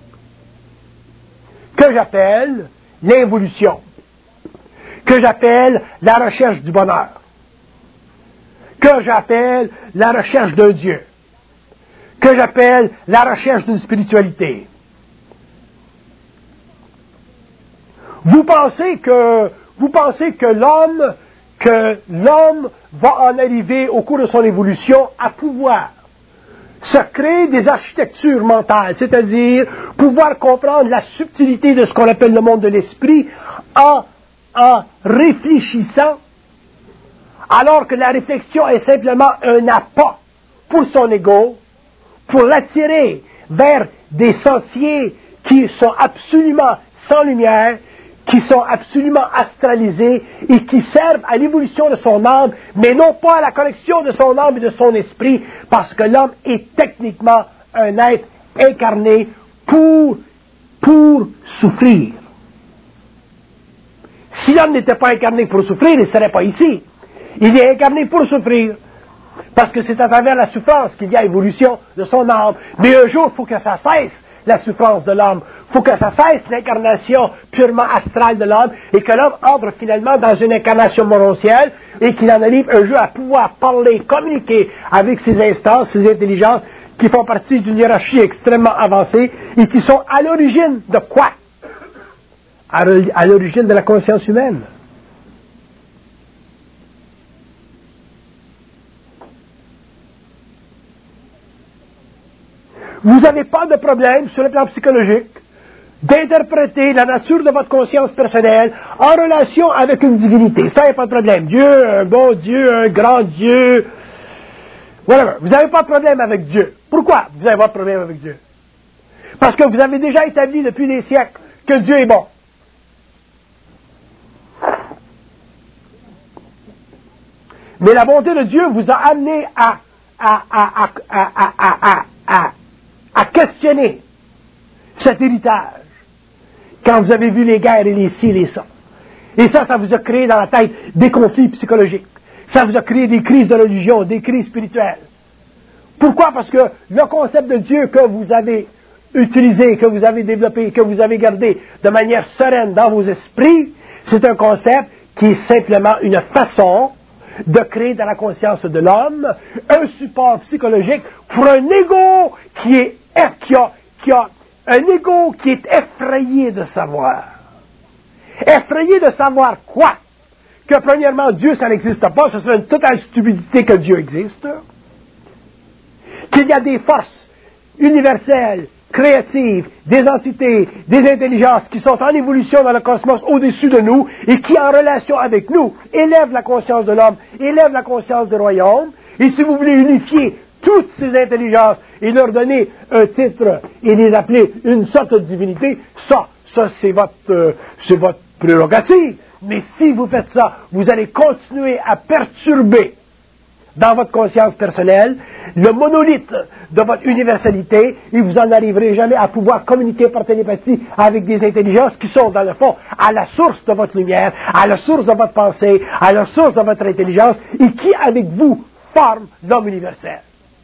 que j'appelle l'involution, que j'appelle la recherche du bonheur, que j'appelle la recherche d'un Dieu, que j'appelle la recherche d'une spiritualité. Vous pensez que l'homme va en arriver au cours de son évolution à pouvoir se créer des architectures mentales, c'est-à-dire pouvoir comprendre la subtilité de ce qu'on appelle le monde de l'esprit en réfléchissant, alors que la réflexion est simplement un appât pour son ego, pour l'attirer vers des sentiers qui sont absolument sans lumière, qui sont absolument astralisés et qui servent à l'évolution de son âme, mais non pas à la connexion de son âme et de son esprit, parce que l'homme est techniquement un être incarné pour souffrir. Si l'homme n'était pas incarné pour souffrir, il ne serait pas ici. Il est incarné pour souffrir. Parce que c'est à travers la souffrance qu'il y a évolution de son âme. Mais un jour, il faut que ça cesse. la souffrance de l'homme. Il faut que ça cesse l'incarnation purement astrale de l'homme et que l'homme entre finalement dans une incarnation morontielle et qu'il en arrive un jour à pouvoir parler, communiquer avec ces instances, ces intelligences qui font partie d'une hiérarchie extrêmement avancée et qui sont à l'origine de quoi? À l'origine de la conscience humaine. Vous n'avez pas de problème sur le plan psychologique d'interpréter la nature de votre conscience personnelle en relation avec une divinité. Ça, il n'y a pas de problème. Dieu, un bon Dieu, un grand Dieu. Whatever. Vous n'avez pas de problème avec Dieu. Pourquoi vous n'avez pas de problème avec Dieu? Parce que vous avez déjà établi depuis des siècles que Dieu est bon. Mais la bonté de Dieu vous a amené à questionner cet héritage quand vous avez vu les guerres et les ci et les ça. Et ça vous a créé dans la tête des conflits psychologiques. Ça vous a créé des crises de religion, des crises spirituelles. Pourquoi? Parce que le concept de Dieu que vous avez utilisé, que vous avez développé, que vous avez gardé de manière sereine dans vos esprits, c'est un concept qui est simplement une façon de créer dans la conscience de l'homme un support psychologique pour un ego qui a un ego qui est effrayé de savoir. Effrayé de savoir quoi? Que premièrement, Dieu, ça n'existe pas, ce serait une totale stupidité que Dieu existe. Qu'il y a des forces universelles, créatives, des entités, des intelligences qui sont en évolution dans le cosmos au-dessus de nous et qui, en relation avec nous, élèvent la conscience de l'homme, élèvent la conscience du royaume. Et si vous voulez unifier toutes ces intelligences et leur donner un titre et les appeler une sorte de divinité, ça c'est votre prérogative. Mais si vous faites ça, vous allez continuer à perturber dans votre conscience personnelle le monolithe de votre universalité et vous n'en arriverez jamais à pouvoir communiquer par télépathie avec des intelligences qui sont, dans le fond, à la source de votre lumière, à la source de votre pensée, à la source de votre intelligence et qui, avec vous, forment l'homme universel.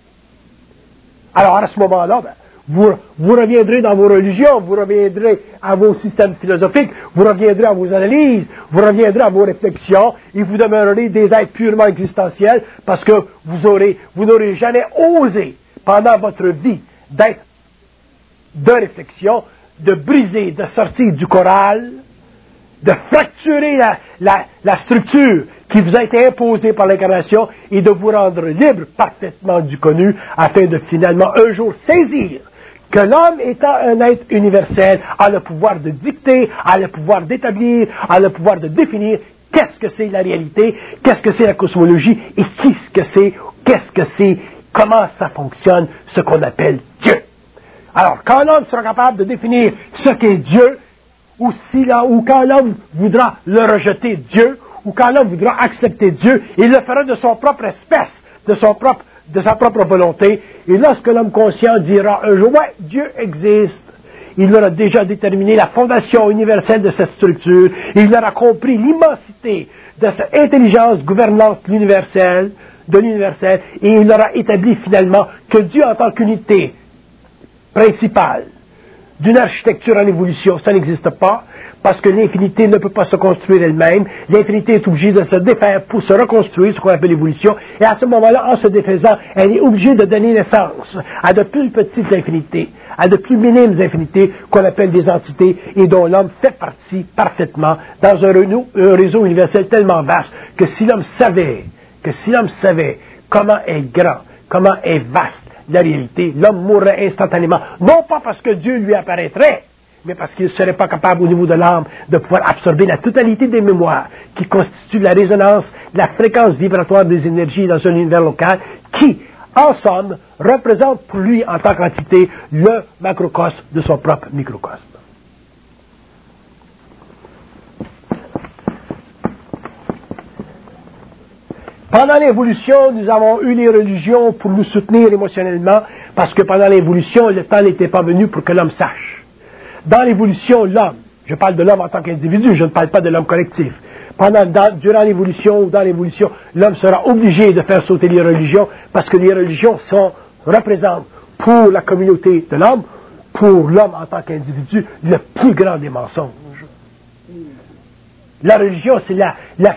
Alors, à ce moment-là, vous reviendrez dans vos religions, vous reviendrez à vos systèmes philosophiques, vous reviendrez à vos analyses, vous reviendrez à vos réflexions, et vous demeurerez des êtres purement existentiels, parce que vous n'aurez jamais osé, pendant votre vie, d'être de réflexion, de briser, de sortir du choral, de fracturer la structure qui vous a été imposée par l'incarnation, et de vous rendre libre parfaitement du connu, afin de finalement un jour saisir que l'homme étant un être universel a le pouvoir de dicter, a le pouvoir d'établir, a le pouvoir de définir qu'est-ce que c'est la réalité, qu'est-ce que c'est la cosmologie et qu'est-ce que c'est, comment ça fonctionne, ce qu'on appelle Dieu. Alors, quand l'homme sera capable de définir ce qu'est Dieu, ou quand l'homme voudra le rejeter Dieu, ou quand l'homme voudra accepter Dieu, il le fera de son propre espèce, de sa propre volonté, et lorsque l'homme conscient dira un jour, ouais, Dieu existe, il aura déjà déterminé la fondation universelle de cette structure, et il aura compris l'immensité de cette intelligence gouvernante de l'universel, et il aura établi finalement que Dieu en tant qu'unité principale d'une architecture en évolution, ça n'existe pas, parce que l'infinité ne peut pas se construire elle-même. L'infinité est obligée de se défaire pour se reconstruire, ce qu'on appelle l'évolution, et à ce moment-là, en se défaisant, elle est obligée de donner naissance à de plus petites infinités, à de plus minimes infinités qu'on appelle des entités, et dont l'homme fait partie parfaitement dans un réseau universel tellement vaste que si l'homme savait comment est grand, comment est vaste la réalité, l'homme mourrait instantanément, non pas parce que Dieu lui apparaîtrait, mais parce qu'il ne serait pas capable au niveau de l'âme de pouvoir absorber la totalité des mémoires qui constituent la résonance, la fréquence vibratoire des énergies dans un univers local qui, en somme, représente pour lui en tant qu'entité le macrocosme de son propre microcosme. Pendant l'évolution, nous avons eu les religions pour nous soutenir émotionnellement, parce que pendant l'évolution, le temps n'était pas venu pour que l'homme sache. Dans l'évolution, l'homme, je parle de l'homme en tant qu'individu, je ne parle pas de l'homme collectif. Durant l'évolution ou dans l'évolution, l'homme sera obligé de faire sauter les religions, parce que les religions représentent pour la communauté de l'homme, pour l'homme en tant qu'individu, le plus grand des mensonges. La religion, c'est la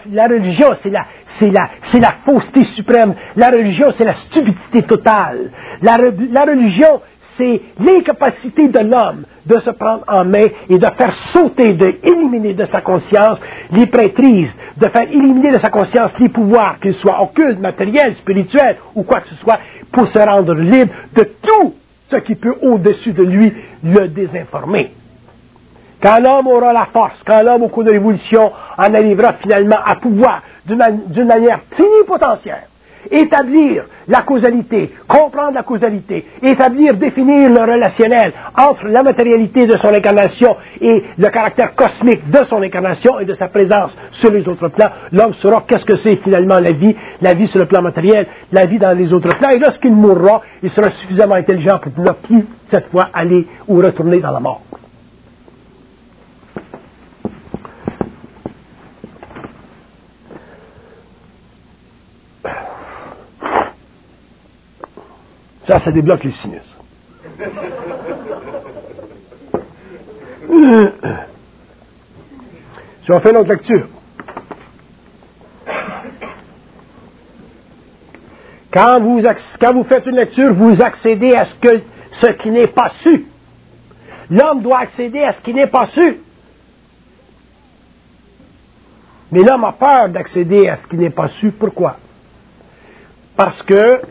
fausseté suprême. La religion, c'est la stupidité totale. La religion, c'est l'incapacité de l'homme de se prendre en main et de faire sauter, d'éliminer de sa conscience les prêtrises, de faire éliminer de sa conscience les pouvoirs, qu'ils soient occultes, matériels, spirituels ou quoi que ce soit, pour se rendre libre de tout ce qui peut au-dessus de lui le désinformer. Quand l'homme aura la force, quand l'homme, au cours de l'évolution, en arrivera finalement à pouvoir, d'une manière plénipotentiaire, établir la causalité, comprendre la causalité, définir le relationnel entre la matérialité de son incarnation et le caractère cosmique de son incarnation et de sa présence sur les autres plans, l'homme saura qu'est-ce que c'est finalement la vie sur le plan matériel, la vie dans les autres plans, et lorsqu'il mourra, il sera suffisamment intelligent pour ne plus, cette fois, aller ou retourner dans la mort. Ça débloque les sinus. Si on fait notre lecture. Quand vous faites une lecture, vous accédez à ce qui n'est pas su. L'homme doit accéder à ce qui n'est pas su. Mais l'homme a peur d'accéder à ce qui n'est pas su. Pourquoi? Parce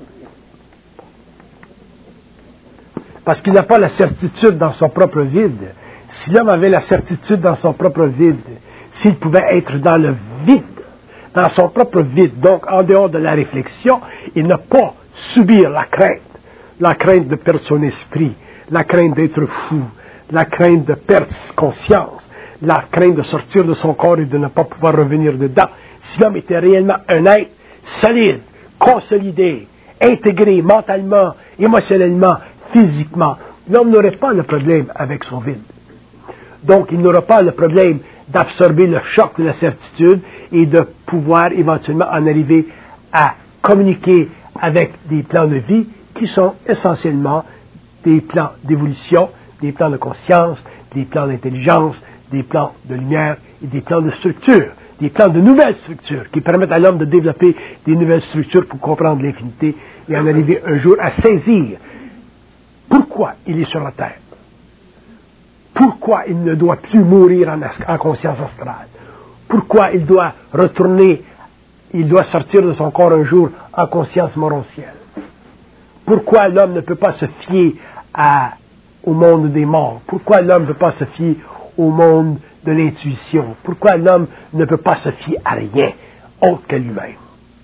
qu'il n'a pas la certitude dans son propre vide. Si l'homme avait la certitude dans son propre vide, s'il pouvait être dans le vide, dans son propre vide, donc en dehors de la réflexion, et ne pas subir la crainte de perdre son esprit, la crainte d'être fou, la crainte de perdre conscience, la crainte de sortir de son corps et de ne pas pouvoir revenir dedans. Si l'homme était réellement un être solide, consolidé, intégré mentalement, émotionnellement, physiquement, l'homme n'aurait pas le problème avec son vide. Donc, il n'aura pas le problème d'absorber le choc de la certitude et de pouvoir éventuellement en arriver à communiquer avec des plans de vie qui sont essentiellement des plans d'évolution, des plans de conscience, des plans d'intelligence, des plans de lumière et des plans de structure, des plans de nouvelles structures qui permettent à l'homme de développer des nouvelles structures pour comprendre l'infinité et en arriver un jour à saisir pourquoi il est sur la terre. Pourquoi il ne doit plus mourir en conscience astrale. Pourquoi il doit retourner, il doit sortir de son corps un jour en conscience morontielle. Pourquoi l'homme ne peut pas se fier au monde des morts. Pourquoi l'homme ne peut pas se fier au monde de l'intuition. Pourquoi l'homme ne peut pas se fier à rien autre que lui-même.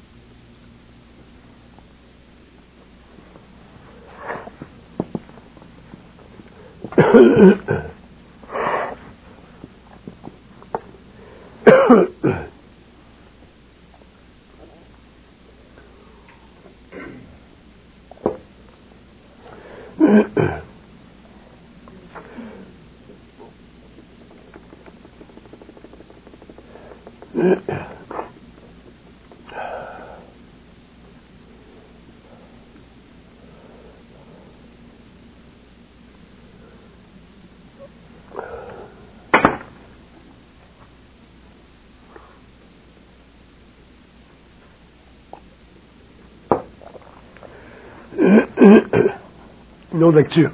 Une autre lecture.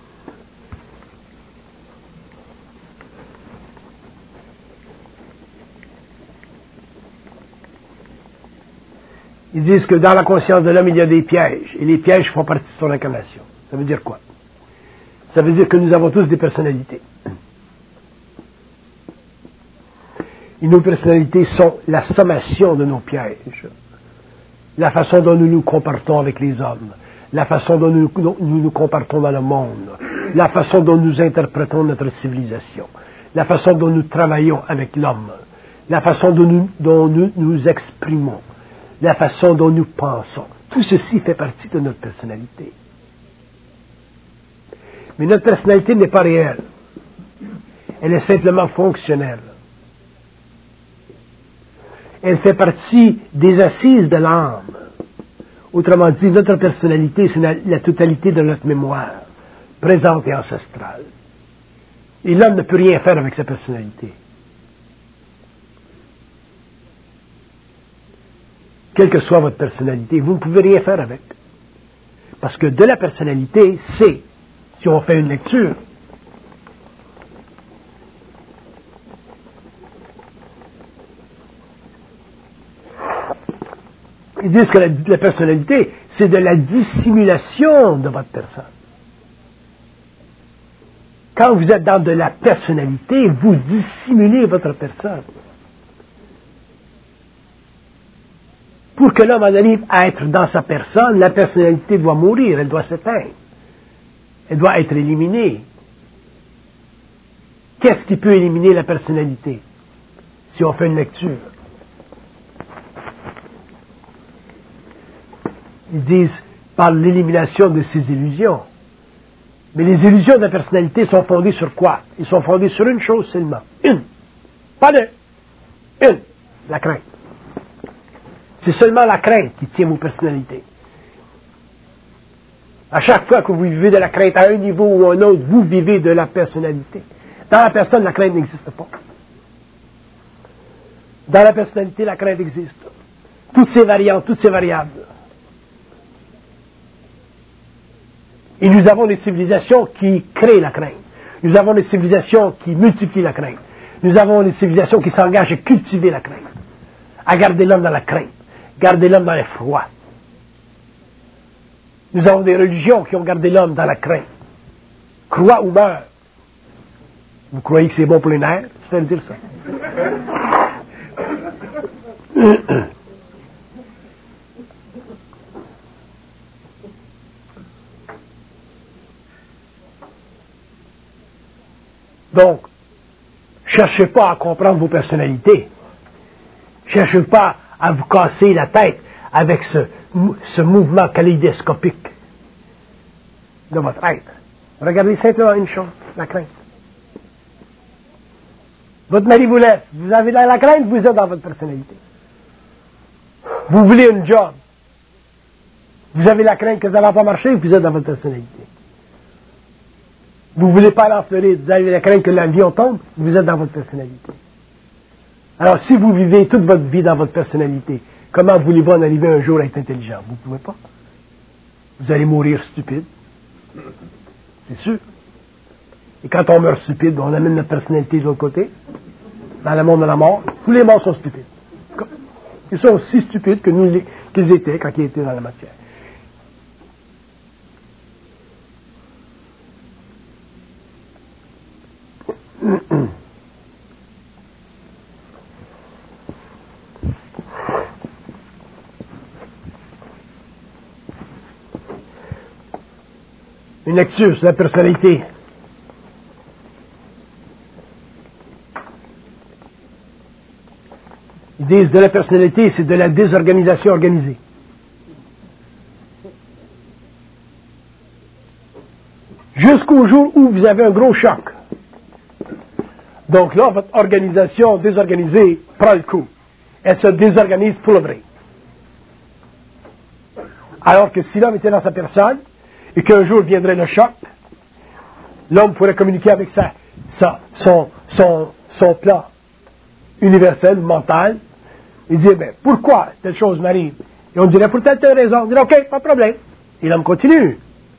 Ils disent que dans la conscience de l'homme, il y a des pièges, et les pièges font partie de son incarnation. Ça veut dire quoi? Ça veut dire que nous avons tous des personnalités. Et nos personnalités sont la sommation de nos pièges. La façon dont nous nous comportons avec les hommes, la façon dont nous nous comportons dans le monde, la façon dont nous interprétons notre civilisation, la façon dont nous travaillons avec l'homme, la façon dont nous nous exprimons, la façon dont nous pensons. Tout ceci fait partie de notre personnalité. Mais notre personnalité n'est pas réelle. Elle est simplement fonctionnelle. Elle fait partie des assises de l'âme. Autrement dit, notre personnalité, c'est la totalité de notre mémoire, présente et ancestrale. Et l'homme ne peut rien faire avec sa personnalité. Quelle que soit votre personnalité, vous ne pouvez rien faire avec. Parce que de la personnalité, c'est, si on fait une lecture, ils disent que la personnalité, c'est de la dissimulation de votre personne. Quand vous êtes dans de la personnalité, vous dissimulez votre personne. Pour que l'homme en arrive à être dans sa personne, la personnalité doit mourir, elle doit s'éteindre. Elle doit être éliminée. Qu'est-ce qui peut éliminer la personnalité? Si on fait une lecture. Ils disent par l'élimination de ces illusions. Mais les illusions de la personnalité sont fondées sur quoi? Ils sont fondés sur une chose seulement. Une. Pas deux. Une. La crainte. C'est seulement la crainte qui tient vos personnalités. À chaque fois que vous vivez de la crainte à un niveau ou à un autre, vous vivez de la personnalité. Dans la personne, la crainte n'existe pas. Dans la personnalité, la crainte existe. Toutes ces variantes, toutes ces variables. Et nous avons des civilisations qui créent la crainte. Nous avons des civilisations qui multiplient la crainte. Nous avons des civilisations qui s'engagent à cultiver la crainte. À garder l'homme dans la crainte. Garder l'homme dans l'effroi. Nous avons des religions qui ont gardé l'homme dans la crainte. Crois ou meurs. Vous croyez que c'est bon pour les nerfs? Ça fait dire ça. Donc, cherchez pas à comprendre vos personnalités. Cherchez pas à vous casser la tête avec ce mouvement kaléidoscopique de votre être. Regardez simplement une chose, la crainte. Votre mari vous laisse. Vous avez la crainte, vous êtes dans votre personnalité. Vous voulez un job. Vous avez la crainte que ça ne va pas marcher, vous êtes dans votre personnalité. Vous ne voulez pas aller en Floride, vous avez la crainte que l'avion tombe, vous êtes dans votre personnalité. Alors, si vous vivez toute votre vie dans votre personnalité, comment voulez-vous en arriver un jour à être intelligent? Vous ne pouvez pas. Vous allez mourir stupide. C'est sûr. Et quand on meurt stupide, on amène notre personnalité de l'autre côté, dans le monde de la mort. Tous les morts sont stupides. Ils sont aussi stupides que nous qu'ils étaient quand ils étaient dans la matière. Une lecture sur la personnalité. Ils disent de la personnalité, c'est de la désorganisation organisée. Jusqu'au jour où vous avez un gros choc. Donc là, votre organisation désorganisée prend le coup. Elle se désorganise pour le vrai. Alors que si l'homme était dans sa personne, et qu'un jour viendrait le choc, l'homme pourrait communiquer avec son plan universel, mental, et dire, ben, pourquoi telle chose m'arrive? Et on dirait, pour telle raison. On dirait, ok, pas de problème. Et l'homme continue.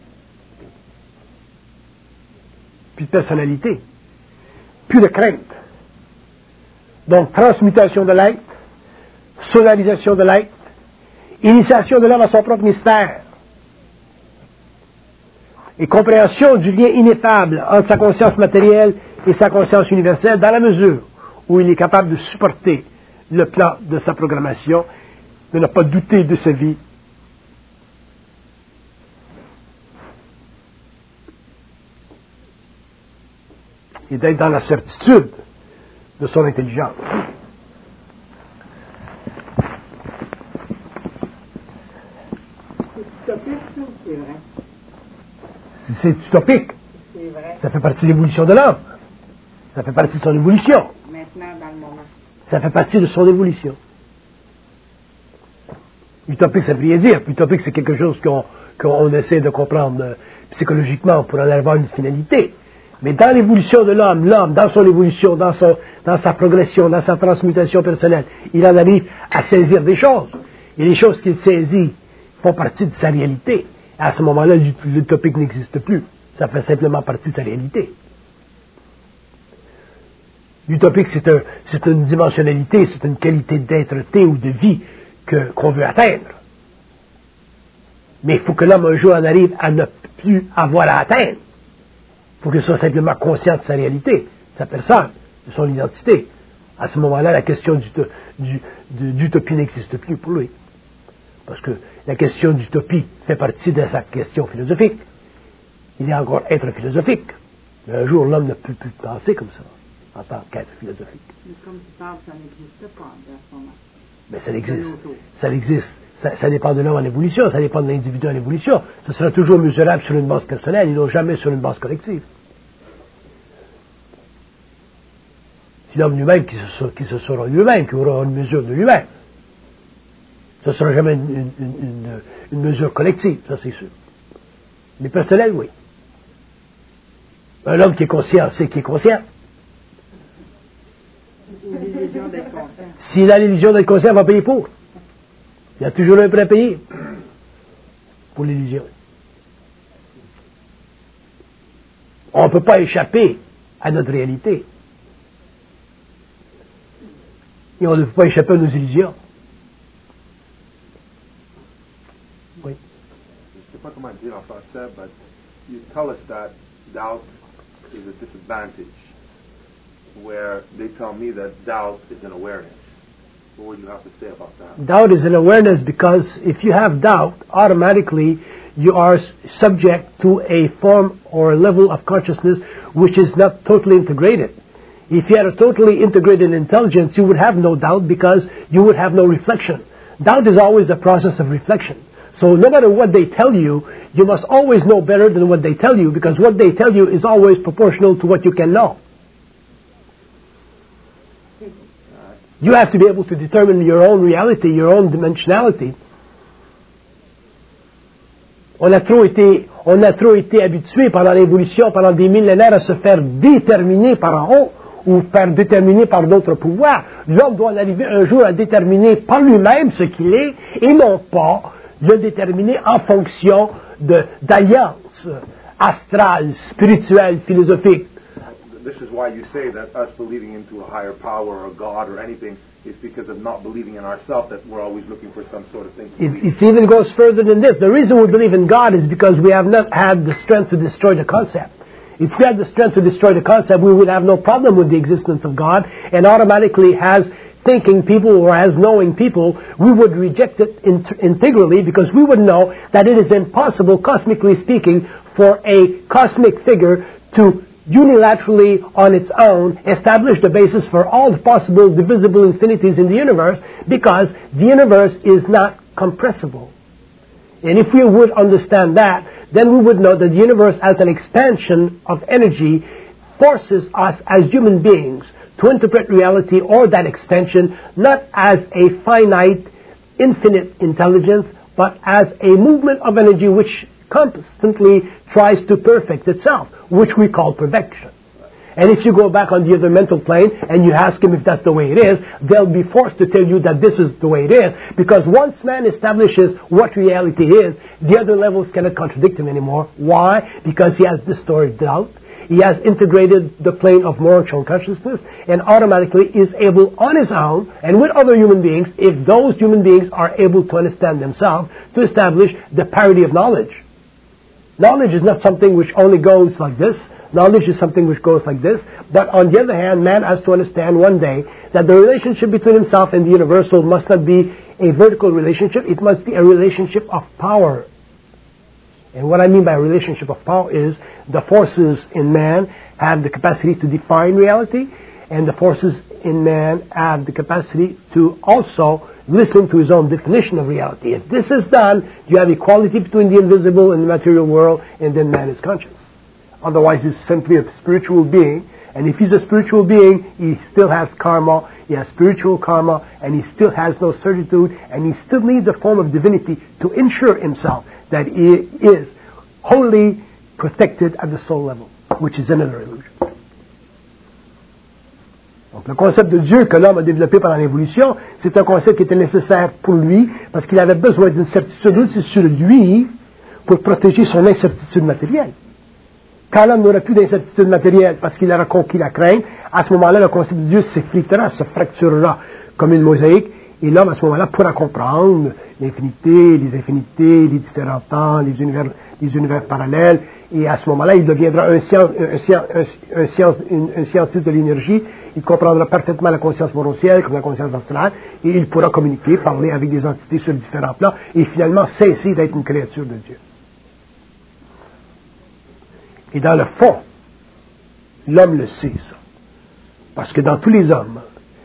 Plus de personnalité. Plus de crainte. Donc, transmutation de l'être, solarisation de l'être, initiation de l'homme à son propre mystère, et compréhension du lien ineffable entre sa conscience matérielle et sa conscience universelle dans la mesure où il est capable de supporter le plan de sa programmation, de ne pas douter de sa vie, et d'être dans la certitude de son intelligence. C'est utopique. C'est vrai. Ça fait partie de l'évolution de l'homme. Ça fait partie de son évolution. Maintenant, dans le moment. Ça fait partie de son évolution. Utopique, ça veut rien dire. Utopique, c'est quelque chose qu'on essaie de comprendre psychologiquement pour en avoir une finalité. Mais dans l'évolution de l'homme, dans son évolution, dans sa progression, dans sa transmutation personnelle, il en arrive à saisir des choses. Et les choses qu'il saisit font partie de sa réalité. À ce moment-là, l'utopique n'existe plus. Ça fait simplement partie de sa réalité. L'utopique, c'est une dimensionnalité, c'est une qualité d'être-té ou de vie qu'on veut atteindre. Mais il faut que l'homme un jour en arrive à ne plus avoir à atteindre. Il faut qu'il soit simplement conscient de sa réalité, de sa personne, de son identité. À ce moment-là, la question d'utopie n'existe plus pour lui. Parce que la question d'utopie fait partie de sa question philosophique. Il est encore être philosophique. Mais un jour, l'homme ne peut plus penser comme ça, en tant qu'être philosophique. Mais comme tu parles, ça n'existe pas à ce moment. Mais ça existe. Ça existe. Ça dépend de l'homme en évolution, ça dépend de l'individu en évolution. Ça sera toujours mesurable sur une base personnelle et non jamais sur une base collective. C'est l'homme lui-même qui se saura lui-même, qui aura une mesure de lui-même. Ce ne sera jamais une mesure collective, ça c'est sûr. Mais personnel, oui. Un homme qui est conscient sait qu'il est conscient. L'illusion d'être conscient. S'il a l'illusion d'être conscient, il va payer pour. Il y a toujours un prêt à payer pour l'illusion. On ne peut pas échapper à notre réalité. Et on ne peut pas échapper à nos illusions. Oui. Je ne sais pas comment dire en français, but you tell us that doubt is a disadvantage, where they tell me that doubt is an awareness. What would you have to say about that? Doubt is an awareness because if you have doubt, automatically you are subject to a form or a level of consciousness which is not totally integrated. If you had a totally integrated intelligence, you would have no doubt because you would have no reflection. Doubt is always the process of reflection. So no matter what they tell you, you must always know better than what they tell you because what they tell you is always proportional to what you can know. You have to be able to determine your own reality, your own dimensionality. On a trop été habitué pendant l'évolution, pendant des millénaires à se faire déterminer par en haut ou faire déterminer par d'autres pouvoirs. L'homme doit en arriver un jour à déterminer par lui-même ce qu'il est et non pas le déterminer en fonction d'alliances astrales, spirituelles, philosophiques. This is why you say that us believing into a higher power or God or anything is because of not believing in ourselves, that we're always looking for some sort of thing to believe. It even goes further than this. The reason we believe in God is because we have not had the strength to destroy the concept. If we had the strength to destroy the concept, we would have no problem with the existence of God, and automatically as thinking people or as knowing people, we would reject it integrally because we would know that it is impossible, cosmically speaking, for a cosmic figure to unilaterally on its own establish the basis for all the possible divisible infinities in the universe because the universe is not compressible. And if we would understand that, then we would know that the universe as an expansion of energy forces us as human beings to interpret reality or that expansion not as a finite, infinite intelligence, but as a movement of energy which constantly tries to perfect itself, which we call perfection. And if you go back on the other mental plane and you ask them if that's the way it is, they'll be forced to tell you that this is the way it is, because once man establishes what reality is, the other levels cannot contradict him anymore. Why? Because he has distorted doubt. He has integrated the plane of moral consciousness and automatically is able on his own and with other human beings, if those human beings are able to understand themselves, to establish the parity of knowledge. Knowledge is not something which only goes like this. Knowledge is something which goes like this. But on the other hand, man has to understand one day that the relationship between himself and the universal must not be a vertical relationship. It must be a relationship of power. And what I mean by a relationship of power is the forces in man have the capacity to define reality, and the forces in man have the capacity to also listen to his own definition of reality. If this is done, you have equality between the invisible and the material world, and then man is conscious. Otherwise, he's simply a spiritual being, and if he's a spiritual being, he still has karma, he has spiritual karma, and he still has no certitude, and he still needs a form of divinity to ensure himself that he is wholly protected at the soul level, which is another illusion. Donc, le concept de Dieu que l'homme a développé pendant l'évolution, c'est un concept qui était nécessaire pour lui, parce qu'il avait besoin d'une certitude aussi sur lui pour protéger son incertitude matérielle. Quand l'homme n'aura plus d'incertitude matérielle parce qu'il aura conquis la crainte, à ce moment-là, le concept de Dieu s'effritera, se fracturera comme une mosaïque, et l'homme, à ce moment-là, pourra comprendre l'infinité, les infinités, les différents temps, les univers parallèles, et à ce moment-là, il deviendra un scientiste de l'énergie, il comprendra parfaitement la conscience morocielle comme la conscience astrale, et il pourra communiquer, parler avec des entités sur différents plans, et finalement cesser d'être une créature de Dieu. Et dans le fond, l'homme le sait, ça. Parce que dans tous les hommes,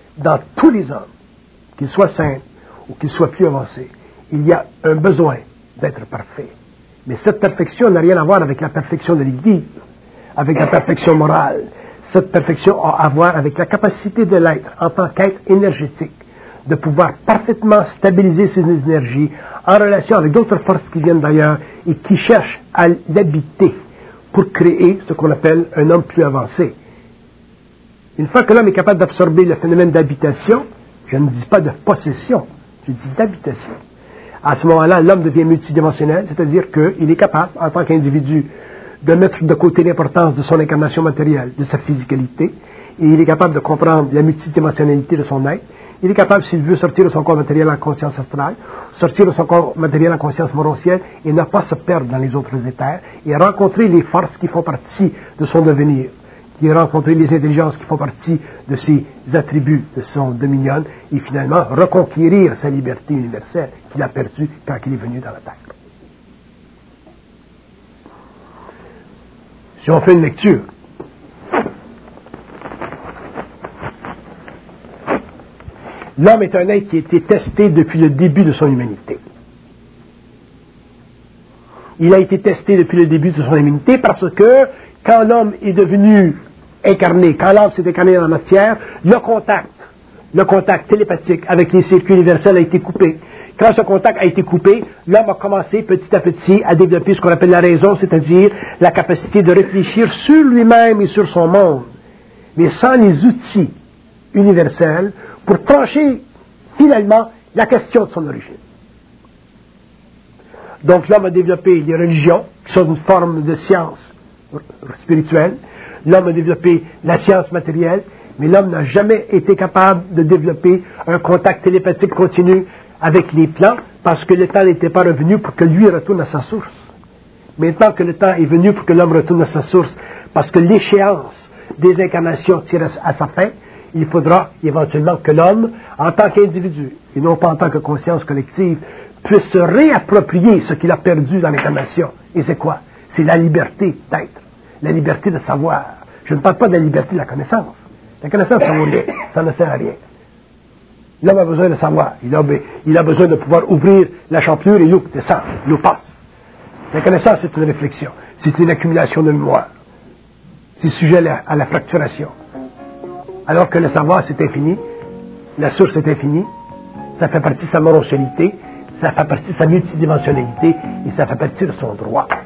qu'ils soient simples ou qu'ils soient plus avancés, il y a un besoin d'être parfait. Mais cette perfection n'a rien à voir avec la perfection de l'Église, avec la perfection morale. Cette perfection a à voir avec la capacité de l'être, en tant qu'être énergétique, de pouvoir parfaitement stabiliser ses énergies en relation avec d'autres forces qui viennent d'ailleurs et qui cherchent à l'habiter pour créer ce qu'on appelle un homme plus avancé. Une fois que l'homme est capable d'absorber le phénomène d'habitation, je ne dis pas de possession, je dis d'habitation. À ce moment-là, l'homme devient multidimensionnel, c'est-à-dire qu'il est capable, en tant qu'individu, de mettre de côté l'importance de son incarnation matérielle, de sa physicalité, et il est capable de comprendre la multidimensionnalité de son être. Il est capable, s'il veut, sortir de son corps matériel en conscience astrale, sortir de son corps matériel en conscience morocielle, et ne pas se perdre dans les autres éthers, et rencontrer les forces qui font partie de son devenir, et rencontrer les intelligences qui font partie de ses attributs, de son dominion, et finalement reconquérir sa liberté universelle qu'il a perdue quand il est venu dans la Terre. Si on fait une lecture, l'homme est un être qui a été testé depuis le début de son humanité. Il a été testé depuis le début de son humanité parce que quand l'homme est devenu incarné, quand l'homme s'est incarné dans la matière, le contact télépathique avec les circuits universels a été coupé. Quand ce contact a été coupé, l'homme a commencé petit à petit à développer ce qu'on appelle la raison, c'est-à-dire la capacité de réfléchir sur lui-même et sur son monde, mais sans les outils universels pour trancher finalement la question de son origine. Donc l'homme a développé les religions, qui sont une forme de science spirituelle. L'homme a développé la science matérielle, mais l'homme n'a jamais été capable de développer un contact télépathique continu avec les plans, parce que le temps n'était pas revenu pour que lui retourne à sa source. Maintenant que le temps est venu pour que l'homme retourne à sa source, parce que l'échéance des incarnations tire à sa fin, il faudra éventuellement que l'homme, en tant qu'individu, et non pas en tant que conscience collective, puisse se réapproprier ce qu'il a perdu dans l'incarnation. Et c'est quoi? C'est la liberté d'être, la liberté de savoir. Je ne parle pas de la liberté de la connaissance. La connaissance, ça vaut rien, ça ne sert à rien. L'homme a besoin de savoir. Il a besoin de pouvoir ouvrir la champlure et l'eau descend, l'eau passe. La connaissance, c'est une réflexion. C'est une accumulation de mémoire. C'est sujet à la fracturation. Alors que le savoir, c'est infini. La source est infinie. Ça fait partie de sa morosité. Ça fait partie de sa multidimensionnalité. Et ça fait partie de son droit.